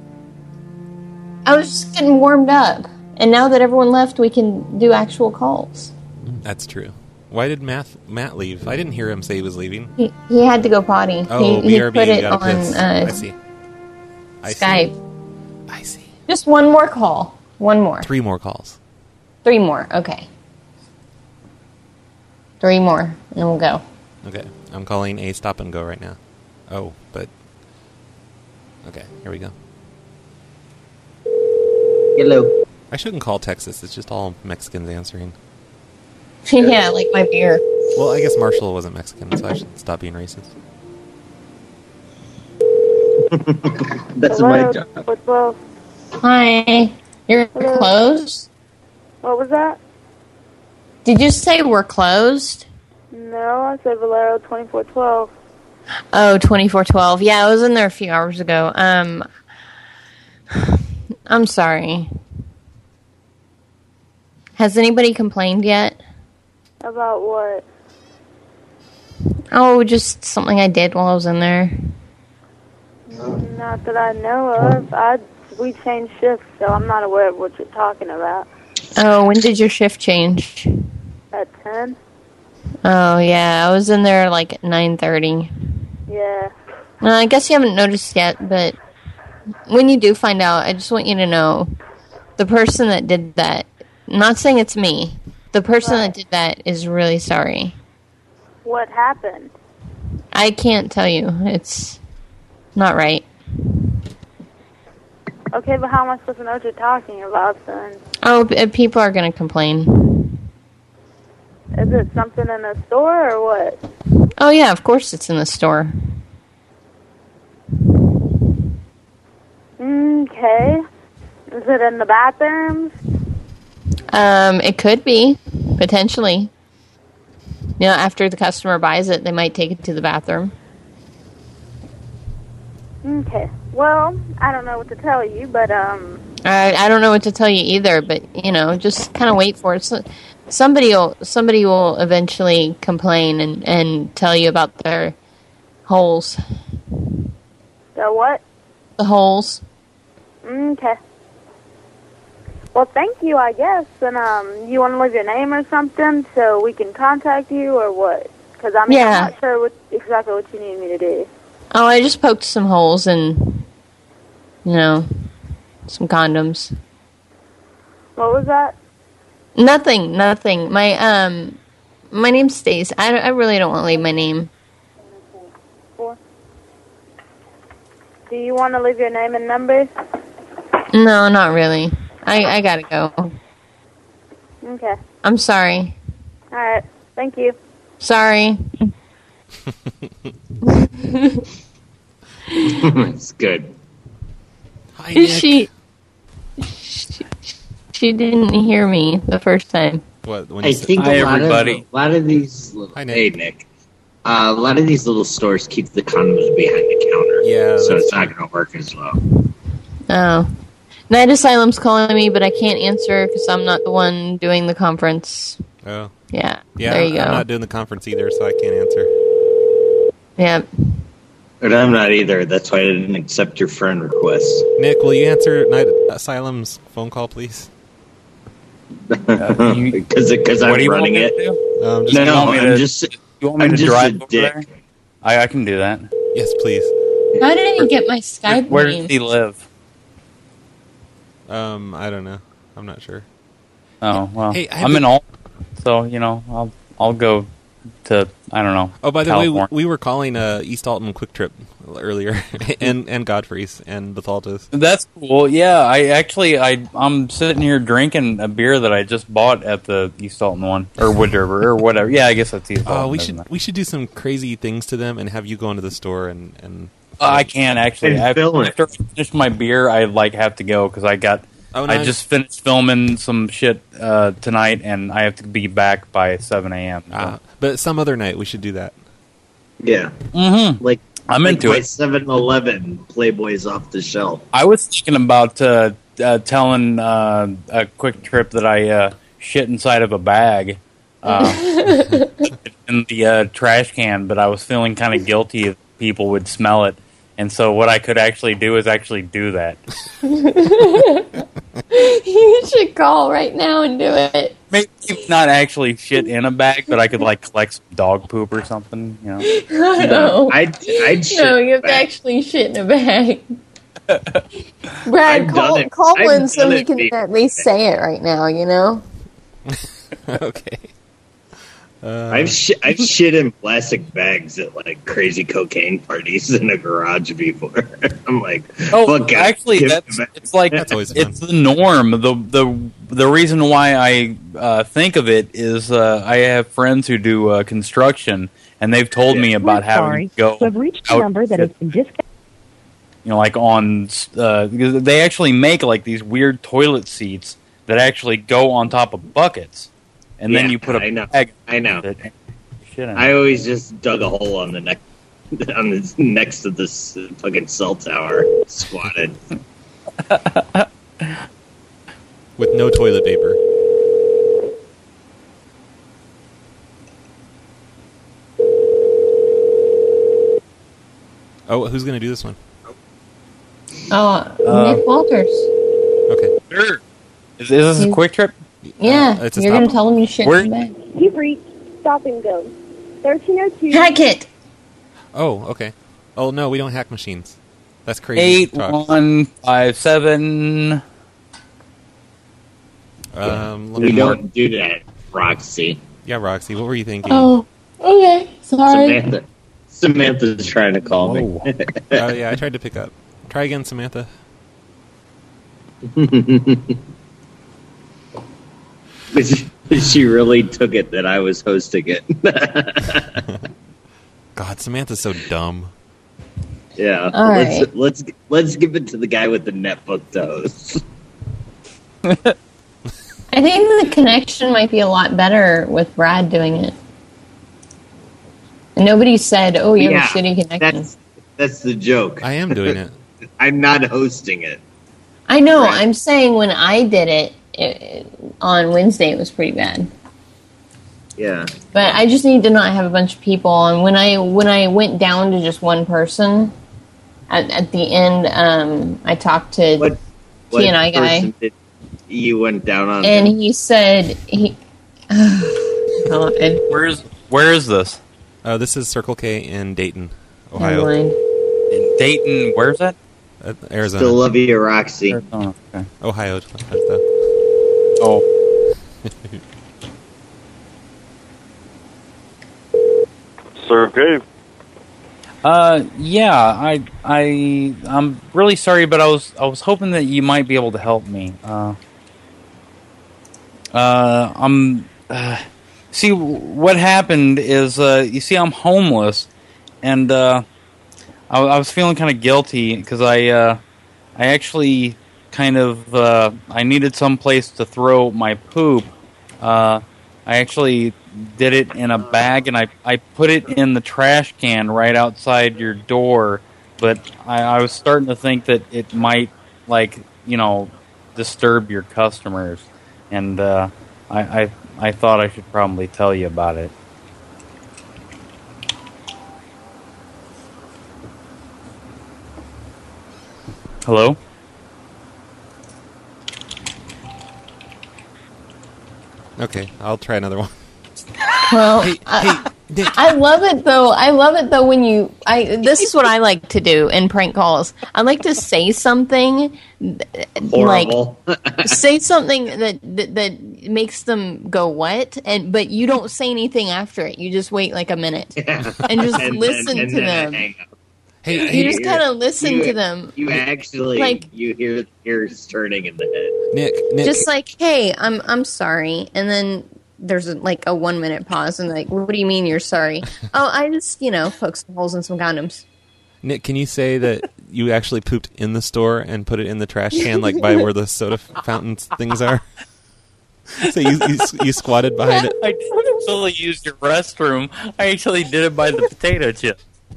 I was just getting warmed up. And now that everyone left, we can do actual calls. That's true. Why did Matt leave? I didn't hear him say he was leaving. He had to go potty. Oh, he BRB, put it got a on piss. I see. Skype. I see. Just one more call. One more. 3 more calls. 3 more. Okay. 3 more, and we'll go. Okay. I'm calling a stop and go right now. Oh, but... Okay, here we go. Hello. I shouldn't call Texas. It's just all Mexicans answering. Yeah, like my beer. Well, I guess Marshall wasn't Mexican, so I should stop being racist. That's my job. What's up? Hi. You're Hello. closed? What was that? Did you say we're closed? No, I said Valero 2412. Oh, 2412. Yeah, I was in there a few hours ago. I'm sorry. Has anybody complained yet? About what? Oh, just something I did while I was in there. Not that I know of. We changed shifts, so I'm not aware of what you're talking about. Oh, when did your shift change? At 10? Oh, yeah, I was in there like at 9:30. Yeah. I guess you haven't noticed yet, but when you do find out, I just want you to know the person that did that, not saying it's me, the person that did that is really sorry. What happened? I can't tell you. It's not right. Okay, but how am I supposed to know what you're talking about then? Oh, people are going to complain. Is it something in the store or what? Oh, yeah, of course it's in the store. Okay. Is it in the bathrooms? It could be, potentially. You know, after the customer buys it, they might take it to the bathroom. Okay. Well, I don't know what to tell you, but I don't know what to tell you either, but you know, just kind of wait for it. So, somebody will eventually complain and tell you about their holes. The what? The holes. Okay. Well, thank you, I guess. And you want to leave your name or something so we can contact you, or what? Because I'm not sure exactly what you need me to do. Oh, I just poked some holes and, you know, some condoms. What was that? Nothing. My name's Stace. I really don't want to leave my name. Do you want to leave your name and number? No, not really. I gotta go. Okay. I'm sorry. All right. Thank you. Sorry. It's good. Hi, Nick. She didn't hear me the first time. What? When I you said- think Hi, a lot everybody. of these. Hi, Nick. Hey, Nick. A lot of these little stores keep the condoms behind the counter. Yeah, so that's it's not going to work as well. Oh. Night Asylum's calling me, but I can't answer because I'm not the one doing the conference. Oh. Yeah. Yeah, There you go. I'm not doing the conference either, so I can't answer. Yeah. But I'm not either. That's why I didn't accept your friend request. Nick, will you answer Night Asylum's phone call, please? Because what I'm do you want running me to it. do? No, You want me I'm to- just. You want me I'm to just drive a over dick. there? I can do that. Yes, please. How did he get my Skype Where name? does he live? I don't know. I'm not sure. Oh well, Hey, I have I'm the- in all, so I'll go to I don't know. Oh, by the California. way, we were calling East Alton Quick Trip earlier, and Godfrey's and Bethalta's. That's cool. Yeah, I'm sitting here drinking a beer that I just bought at the East Alton one or Wood River or whatever. Yeah, I guess that's East Alton. Oh, we isn't should it? we should do some crazy things to them and have you go into the store and. I can't actually. And film it. After I finish my beer, I have to go because I no. just finished filming some shit tonight, and I have to be back by 7 a.m. So. But some other night we should do that. Yeah. Mm-hmm. Like I'm into by it. 7-Eleven, Playboy's off the shelf. I was thinking about telling a Quick Trip that I shit inside of a bag in the trash can, but I was feeling kind of guilty if people would smell it. And so what I could actually do is actually do that. You should call right now and do it. Maybe not actually shit in a bag, but I could collect some dog poop or something. You know. No. I'd shit No, in you a have to bag. actually shit in a bag. Brad, I've done it. call I've in so done he it, can babe. at least say it right now, you know? Okay. I've shit in plastic bags at crazy cocaine parties in a garage before. I'm like, Oh, fuck, actually, give that's it back. it's like That's always fun. it's the norm. The reason why I think of it is I have friends who do construction, and they've told me about having to go You have reached the out, number that has been disconnected. on because they actually make these weird toilet seats that actually go on top of buckets, and then Yeah, you put a bag. I know. That shit in it. I always just dug a hole on the neck, next to this fucking cell tower, squatted. With no toilet paper. Oh, who's going to do this one? Nick Walters. Okay. Sure. Is this a Quick Trip? Yeah, it's a you're going to stop. tell him you shit in a bag. You've reached Stop and Go. 1302. Hack it! Oh, okay. Oh, no, we don't hack machines. That's crazy. talk. 8157. Let We me don't do that, Roxy. Yeah, Roxy, what were you thinking? Oh, okay. Sorry. Samantha's trying to call me. Oh, yeah, I tried to pick up. Try again, Samantha. She really took it that I was hosting it. God, Samantha's so dumb. Yeah, All let's give it to the guy with the netbook to host. I think the connection might be a lot better with Brad doing it. And nobody said, oh, you have a shitty connection. That's the joke. I am doing it. I'm not hosting it. I know. Right. I'm saying when I did it on Wednesday, it was pretty bad. Yeah. But I just need to not have a bunch of people. And when I went down to just one person, at the end, I talked to what T&I guy. You went down on and him? He said he. God. Where is this? This is Circle K in Dayton, Ohio. In Dayton, where's that? Arizona. Still love you, Roxy. Arizona, okay. Ohio. Oh. Circle K. Yeah, I'm really sorry, but I was hoping that you might be able to help me. See, what happened is, you see, I'm homeless, and I was feeling kind of guilty because I actually kind of I needed some place to throw my poop. I actually did it in a bag, and I put it in the trash can right outside your door. But I was starting to think that it might, disturb your customers, and I thought I should probably tell you about it. Hello? Okay, I'll try another one. Well, I love it though. I love it though when you. This is what I like to do in prank calls. I like to say something, Horrible. say something that makes them go what, but you don't say anything after it. You just wait like a minute and just listen to them. You just kind of listen to them. You actually you hear ears turning in the head. Nick, just like, hey, I'm sorry, and then there's a 1 minute pause, and what do you mean you're sorry? Oh, I just poked some holes in some condoms. Nick, can you say that you actually pooped in the store and put it in the trash can, by where the soda fountain things are? So you squatted behind it. I didn't actually use your restroom. I actually did it by the potato chip.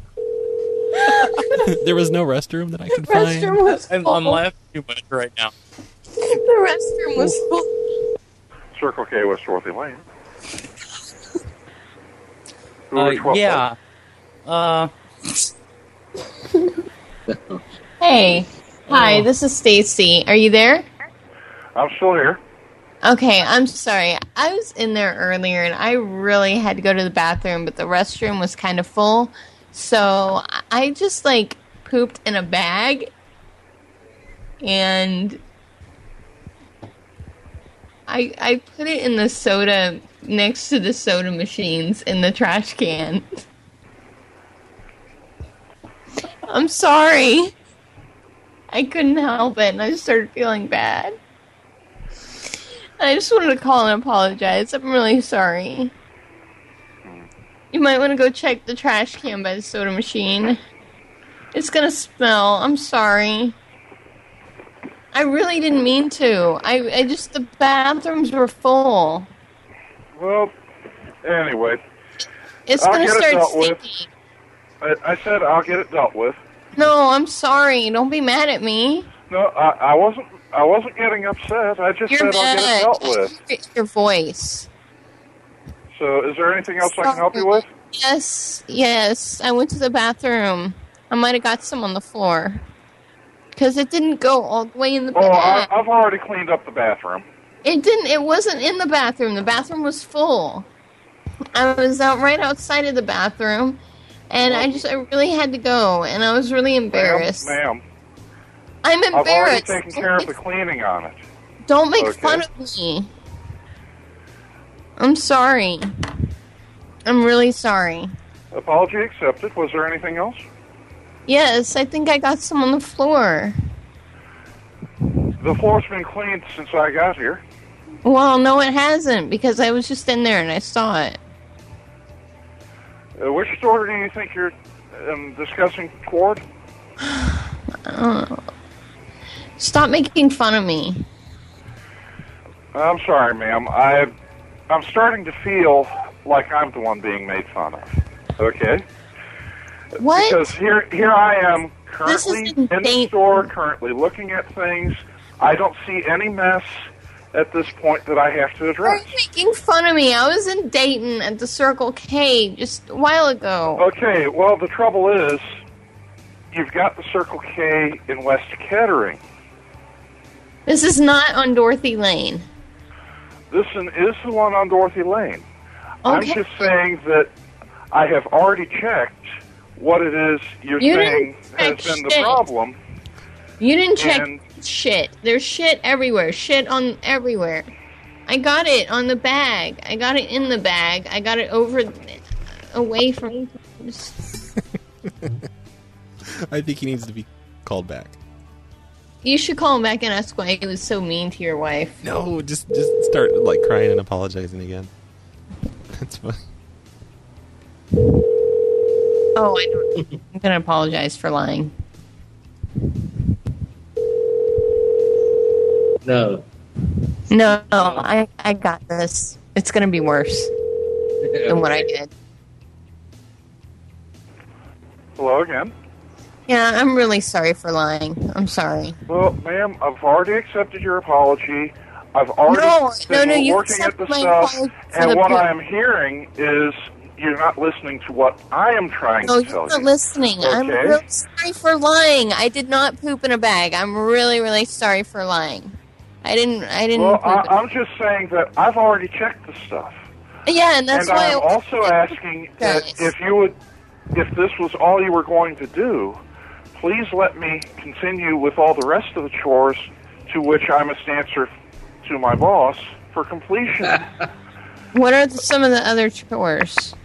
There was no restroom that I could find. I'm laughing too much right now. The restroom was full. Circle K West Dorothy Lane. Yeah. Hey. Hi, this is Stacy. Are you there? I'm still here. Okay, I'm sorry. I was in there earlier, and I really had to go to the bathroom, but the restroom was kind of full. So I just, pooped in a bag, and I put it in the soda, next to the soda machines in the trash can. I'm sorry. I couldn't help it, and I just started feeling bad. I just wanted to call and apologize. I'm really sorry. You might want to go check the trash can by the soda machine. It's gonna smell. I'm sorry. I really didn't mean to. The bathrooms were full. Well, anyway. It's gonna start stinking. I said I'll get it dealt with. No, I'm sorry. Don't be mad at me. No, I wasn't getting upset. I just said I'll get it dealt with. It's your voice. So, is there anything else I can help you with? Yes. I went to the bathroom. I might have got some on the floor. Because it didn't go all the way in the bathroom. I've already cleaned up the bathroom. It wasn't in the bathroom. The bathroom was full. I was right outside of the bathroom, and I really had to go, and I was really embarrassed. Ma'am. I'm embarrassed. I've already taken care of the cleaning on it. Don't make fun of me. I'm sorry. I'm really sorry. Apology accepted. Was there anything else? Yes, I think I got some on the floor. The floor's been cleaned since I got here. Well, no, it hasn't, because I was just in there and I saw it. Which store do you think you're discussing toward? Stop making fun of me. I'm sorry, ma'am. I'm starting to feel like I'm the one being made fun of. Okay? What? Because here I am, currently in the store, currently looking at things. I don't see any mess at this point that I have to address. Are you making fun of me? I was in Dayton at the Circle K just a while ago. Okay, well, the trouble is, you've got the Circle K in West Kettering. This is not on Dorothy Lane. This is the one on Dorothy Lane. Okay. I'm just saying that I have already checked what it is you're saying has been the problem. You didn't check shit. There's shit everywhere. Shit on everywhere. I got it on the bag. I got it in the bag. I got it away from... I think he needs to be called back. You should call him back and ask why he was so mean to your wife. No, just start like crying and apologizing again. That's funny. Oh, I don't. I'm gonna apologize for lying. No. No, I got this. It's gonna be worse than what I did. Hello again. Yeah, I'm really sorry for lying. I'm sorry. Well, ma'am, I've already accepted your apology. I've already been you working at the accept my stuff, apology for and the what bill. I am hearing is you're not listening to what I am trying No, to tell you're not you. listening. Okay? I'm really sorry for lying. I did not poop in a bag. I'm really, really sorry for lying. I didn't. Well, poop I'm just saying that I've already checked the stuff. Yeah, and that's why I'm also asking that if this was all you were going to do, please let me continue with all the rest of the chores to which I must answer to my boss for completion. What are some of the other chores?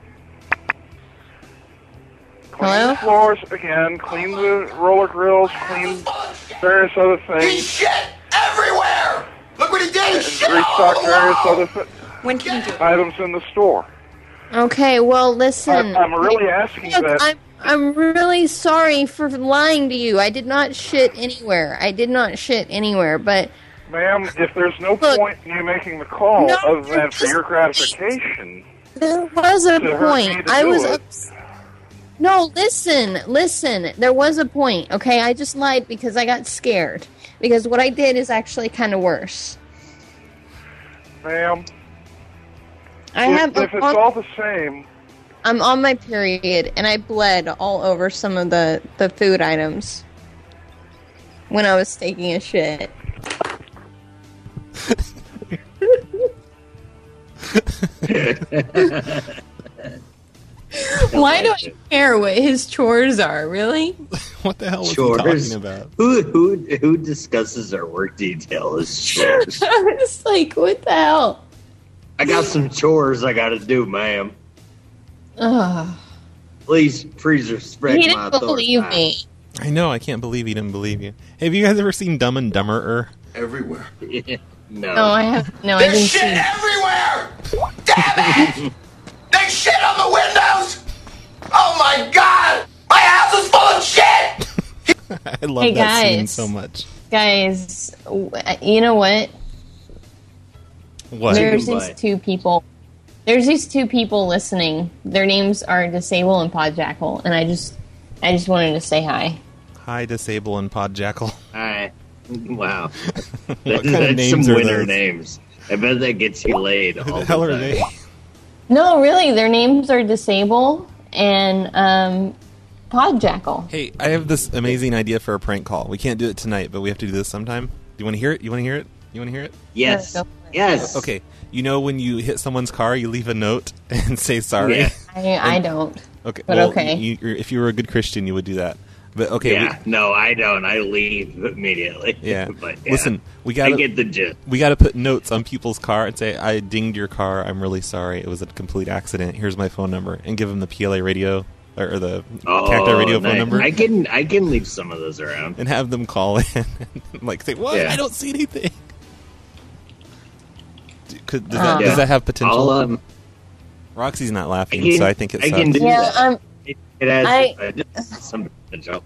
Clean the floors again, clean the roller grills, clean various other things. Shit everywhere! Look what he did! And Shit restock all various over. other When can you do it? items in the store. Okay, well, listen. I'm really asking Look, that. I'm really sorry for lying to you. I did not shit anywhere. But Ma'am, if there's no point in you making the call other than for your gratification, there was a to hurt me point. to I do was. it. No, listen. There was a point, okay? I just lied because I got scared. Because what I did is actually kind of worse. Ma'am, if it's all the same. I'm on my period, and I bled all over some of the food items when I was taking a shit. Why do I care what his chores are, really? What the hell was Chores. he talking about? Who discusses their work detail as chores? I was like, what the hell? I got some chores I got to do, ma'am. Ugh. Please respect He my didn't believe authority. me. I know. I can't believe he didn't believe you. Hey, have you guys ever seen Dumb and Dumberer? Everywhere. No. No, I have. No, I There's didn't shit see. everywhere! Damn it! They shit on the windows! Oh my god! My house is full of shit! I love Hey, that scene guys. so much. Guys, you know what? What? There's these two people. There's these two people listening. Their names are Disable and Podjackal, and I just wanted to say hi. Hi, Disable and Podjackal. Hi. Wow. What kind of That's names some are winner those? names. I bet that gets you laid all Who the the hell time. are they? No, really, their names are Disable and Podjackal. Hey, I have this amazing idea for a prank call. We can't do it tonight, but we have to do this sometime. Do you want to hear it? You want to hear it? You want to hear it? Yes. Yes. Okay. You know when you hit someone's car, you leave a note and say sorry? Yeah. I don't. Okay. But well, okay. If you were a good Christian, you would do that. But okay. Yeah. No, I don't. I leave immediately. Yeah. But yeah. Listen, we got I get the gist. We got to put notes on people's car and say, "I dinged your car. I'm really sorry. It was a complete accident. Here's my phone number," and give them the PLA radio or the Cacti radio phone nice. number. I can leave some of those around and have them call in and like say, "What? Yeah. I don't see anything." Does that have potential? Roxy's not laughing, so I think it's. I can do that. It has some potential.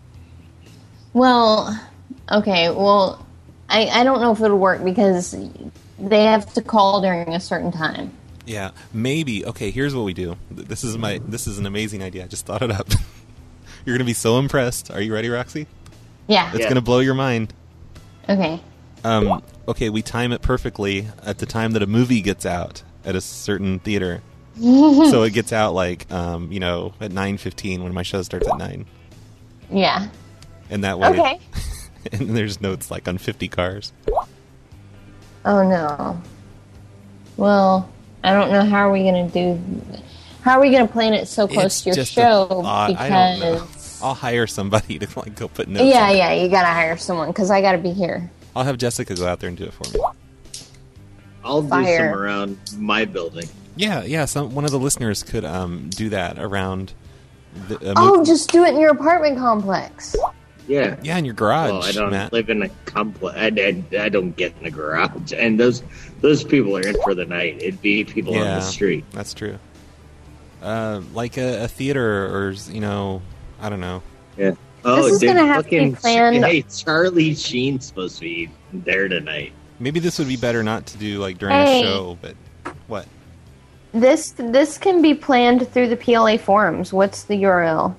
Well, okay. Well, I don't know if it'll work because they have to call during a certain time. Yeah, maybe. Okay, here's what we do. This is an amazing idea. I just thought it up. You're gonna be so impressed. Are you ready, Roxy? Yeah. It's gonna blow your mind. Okay. Okay, we time it perfectly at the time that a movie gets out at a certain theater. So it gets out like at 9:15 when my show starts at 9. Yeah. And that way, Okay. and there's notes like on 50 cars. Oh no. Well, I don't know how are we gonna plan it so close It's to your just show I don't know. because I'll hire somebody to like go put notes. yeah, you gotta hire someone because I gotta be here. I'll have Jessica go out there and do it for me. I'll do Fire. some around my building. Yeah. One of the listeners could do that around. Just do it in your apartment complex. Yeah. Yeah, in your garage, Well, I don't Matt. live in a complex. I don't get in a garage, and those people are in for the night. It'd be people on the street. That's true. Like a theater, or I don't know. Yeah. This is gonna have to be planned. Hey, Charlie Sheen's supposed to be there tonight. Maybe this would be better not to do like during Hey. a show, but what? This can be planned through the PLA forums. What's the URL?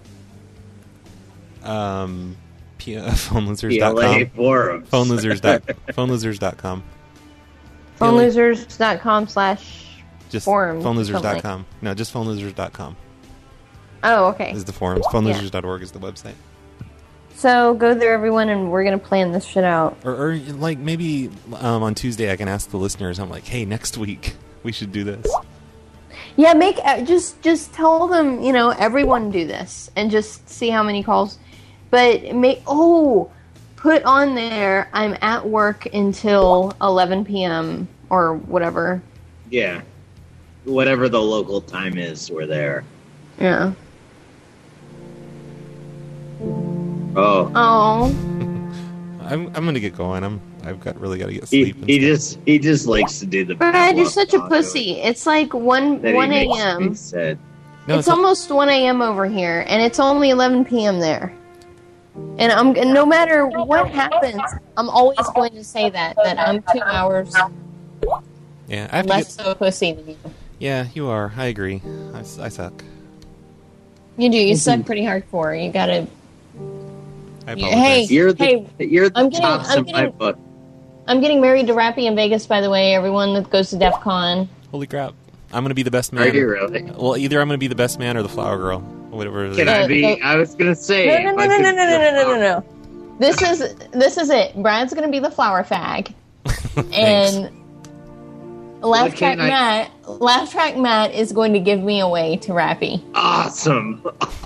PhoneLosers.com. PLA forums. PhoneLosers.com. PhoneLosers.com/ Just forums. PhoneLosers.com. No, just PhoneLosers.com Oh, okay. is the forums. PhoneLosers.org is the website. So go there, everyone, and we're gonna plan this shit out. Or like maybe on Tuesday I can ask the listeners. I'm like, hey, next week we should do this. Yeah, just tell them, everyone do this, and just see how many calls. But put on there, I'm at work until 11 p.m. or whatever. Yeah. Whatever the local time is, we're there. Yeah. Oh. I'm gonna get going. I've really got to get sleep. He just likes to do the. Brad, you're such a pussy. It's like 1 a.m. It's almost 1 a.m. over here, and it's only 11 p.m. there. And no matter what happens, I'm always going to say that I'm 2 hours Yeah, I have less of a pussy than you. Yeah, you are. I agree. I suck. You do. You suck pretty hardcore. You gotta. I apologize. You're the tops in my book. I'm getting married to Rappy in Vegas, by the way. Everyone that goes to DEF CON. Holy crap! I'm gonna be the best man. Are you really? Well, either I'm gonna be the best man or the flower girl, whatever. It is. Can I be? I was gonna say. No. This is it. Brad's gonna be the flower fag, and Laugh Track Matt is going to give me away to Rappy. Awesome.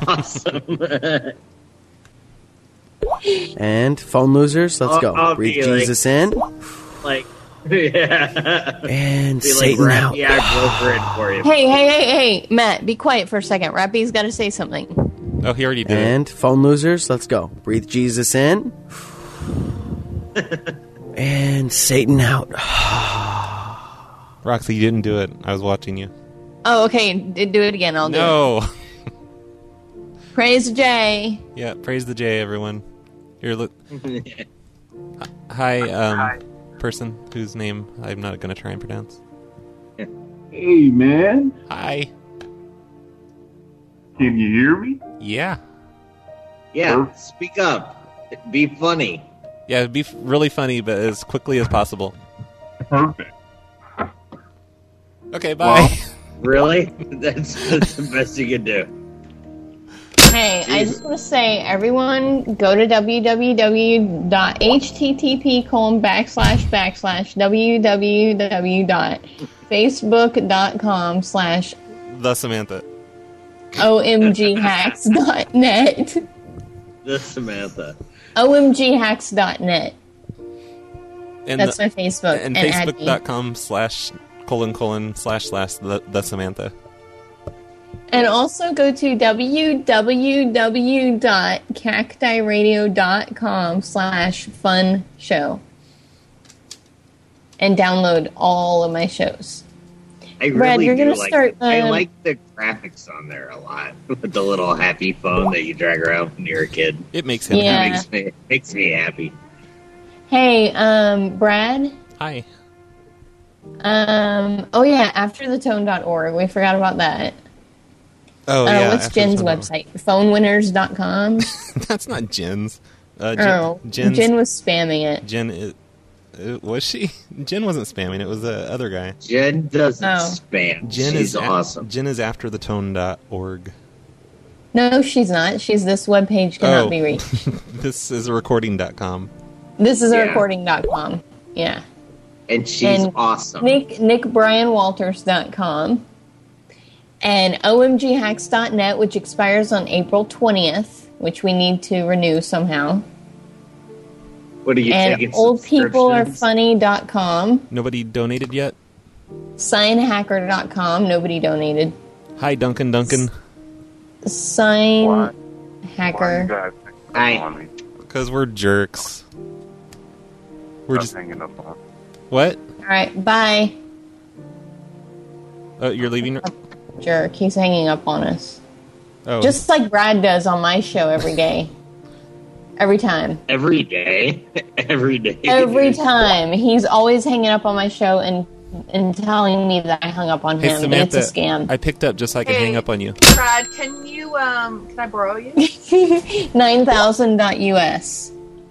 And phone losers, let's go. I'll Breathe be Jesus in. Like, yeah. And be Satan like, out. Yeah, go for it for you. Hey, Matt, be quiet for a second. Rappy's got to say something. Oh, he already did. And phone losers, let's go. Breathe Jesus in. And Satan out. Roxy, you didn't do it. I was watching you. Oh, okay. Do it again. I'll do it. No. Praise J. Yeah, praise the J, everyone. Here, look. Hi, person whose name I'm not going to try and pronounce. Hey, man. Hi. Can you hear me? Yeah. Yeah, speak up. Be funny. Yeah, it'd be really funny, but as quickly as possible. Perfect. Okay, bye. Really? That's the best you can do. Hey, I just want to say, everyone, go to www.http://www.facebook.com/ The Samantha. omghacks.net. The Samantha. omghacks.net. And That's my Facebook. And add me. facebook.com/:/the Samantha. And also go to www.cactiradio.com/fun-show and download all of my shows. I really Brad, you're do gonna like start. it. I like the graphics on there a lot with the little happy phone that you drag around when you're a kid. It makes him happy. Makes me happy. Hey, Brad. Hi. Oh yeah, afterthetone.org. We forgot about that. Oh yeah. What's Jen's website? Phonewinners.com. That's not Jen's. Jen was spamming it. Jen is. Was she? Jen wasn't spamming. It was the other guy. Jen doesn't spam. She's awesome. Jen is afterthetone.org. No, she's not. She's this webpage cannot be reached. This is a recording.com. This is a recording.com. Yeah. And she's awesome. NickBrianWalters.com. And omghacks.net, which expires on April 20th, which we need to renew somehow. What are you taking? And oldpeoplearefunny.com. Nobody donated yet? Signhacker.com. Nobody donated. Hi, Duncan. Sign Hacker. Hi. Because we're jerks. We're just hanging up on. What? All right, bye. Oh, you're leaving? Jerk, he's hanging up on us. Oh. Just like Brad does on my show every day. Every time. Every day? Every day. Every time. He's always hanging up on my show and telling me that I hung up on Hey, him. Samantha, And it's a scam. I picked up just so I can hang up on you. Brad, can you, can I borrow you? 9000.us.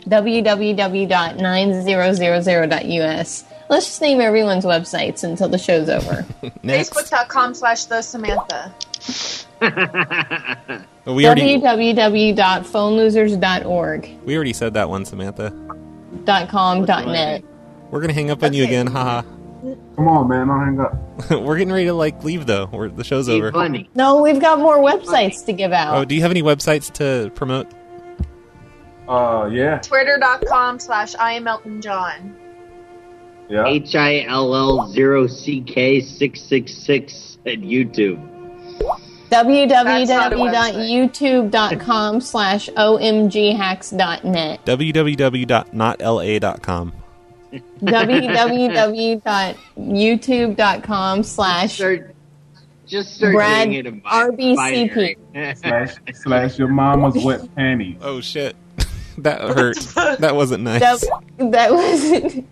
www.9000.us. Let's just name everyone's websites until the show's over. Facebook.com/the Samantha. We already www.phonelosers.org. we already said that one, Samantha. .com.net. We're gonna hang up on you again, haha. Come on, man, don't hang up. We're getting ready to leave though. The show's over. Funny. No, we've got more websites to give out. Oh, do you have any websites to promote? Yeah. Twitter.com/I am Elton John. Yeah. HILL0CK666 at YouTube. www.youtube.com/omghacks.net. www.notla.com. www.youtube.com/ Just start Brad doing it in RBCP. / your mama's wet panties. Oh shit. That hurt. That wasn't nice. That wasn't.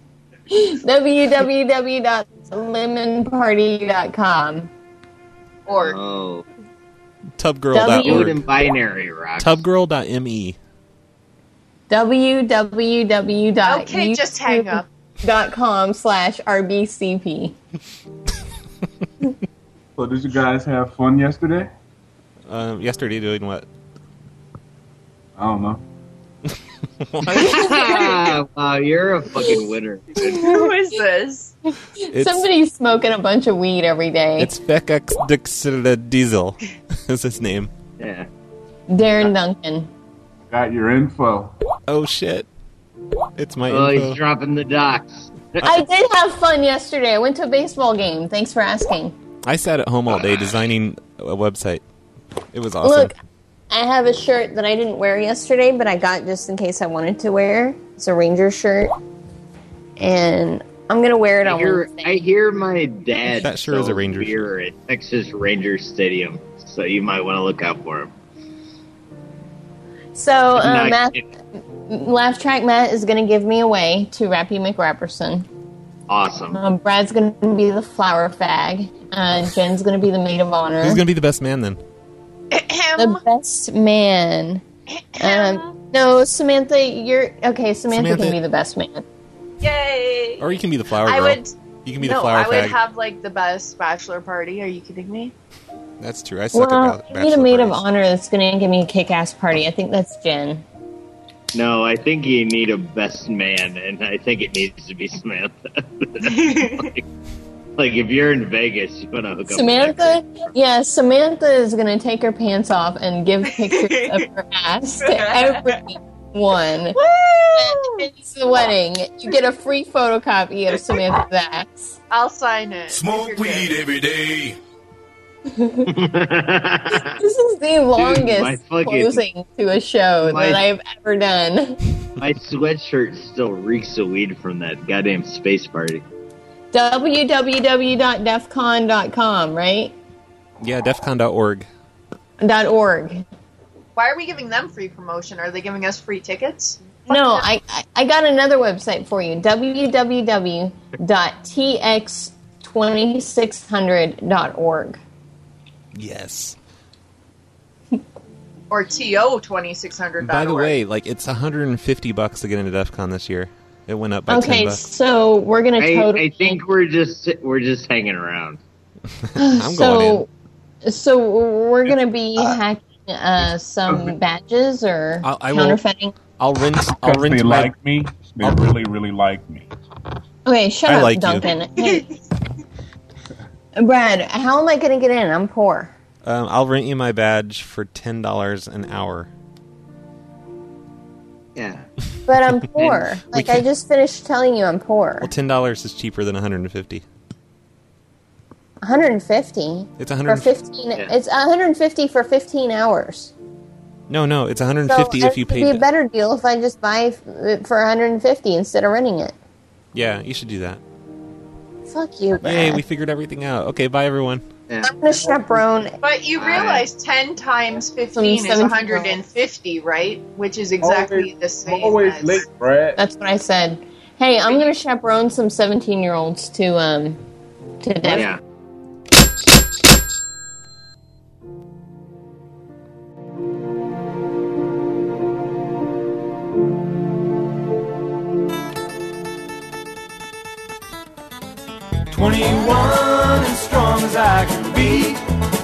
www.lemonparty.com or Tubgirl.org. Do it in binary, Rock. Tubgirl.me. www.youtube.com Okay, just hang up. .com/RBCP. So did you guys have fun yesterday? Yesterday doing what? I don't know. Wow, you're a fucking winner. Who is this? Somebody's smoking a bunch of weed every day. It's Fekex Dixida Diesel is his name. Yeah. Darren Duncan. Got your info. Oh shit. It's my Oh, info. he's dropping the docs. I did have fun yesterday. I went to a baseball game. Thanks for asking. I sat at home all day designing a website. It was awesome. Look, I have a shirt that I didn't wear yesterday, but I got just in case I wanted to wear. It's a Ranger shirt. And I'm going to wear it on Wednesday. I hear my dad That sure is a Ranger beer at Texas Ranger Stadium, so you might want to look out for him. So, Not Matt, kidding. Laugh Track Matt is going to give me away to Rappy McRapperson. Awesome. Brad's going to be the flower fag. Jen's going to be the maid of honor. Who's gonna be the best man then? The best man. No, Samantha, you're... Okay, Samantha can be the best man. Yay! Or you can be the flower girl. I would. You can be the flower I would fag. have the best bachelor party. Are you kidding me? That's true. I suck at I need a bachelor maid of parties. honor that's going to give me a kick-ass party. I think that's Jen. No, I think you need a best man, and I think it needs to be Samantha. like if you're in Vegas, you want to hook up Samantha? Yeah, Samantha is going to take her pants off and give pictures of her ass to everyone. It's the wedding. You get a free photocopy of Samantha's ass. I'll sign it. Smoke weed every day. This is the longest closing to a show that I've ever done. My sweatshirt still reeks of weed from that goddamn space party. www.defcon.com, right? Yeah, defcon.org. .org. Why are we giving them free promotion? Are they giving us free tickets? No, I got another website for you. www.tx2600.org. Yes. Or TO2600. By the way, it's $150 to get into DEF CON this year. It went up by Okay, $10. so we're gonna totally. I think we're just hanging around. I'm going in. So we're gonna be hacking some badges or I will- counterfeiting. I'll rent. Because they like me. They really, really like me. Okay, shut I up, like you. Duncan. Hey. Brad, how am I gonna get in? I'm poor. I'll rent you my badge for $10 an hour. Yeah. But I'm poor. I just finished telling you I'm poor. Well, $10 is cheaper than $150. 150. It's for 15. It's 150 for 15 hours. No, it's 150 if you It'd be paid. a better deal if I just buy it for 150 instead of renting it. Yeah, you should do that. Fuck you, Brad. Yay, we figured everything out. Okay, bye everyone. I'm gonna chaperone. But you realize 10 times 15 is 150, right? Which is exactly the same. Always late, Brad. That's what I said. Hey, I'm gonna chaperone some 17-year-olds to Denver. Yeah. "21 as strong as I can be.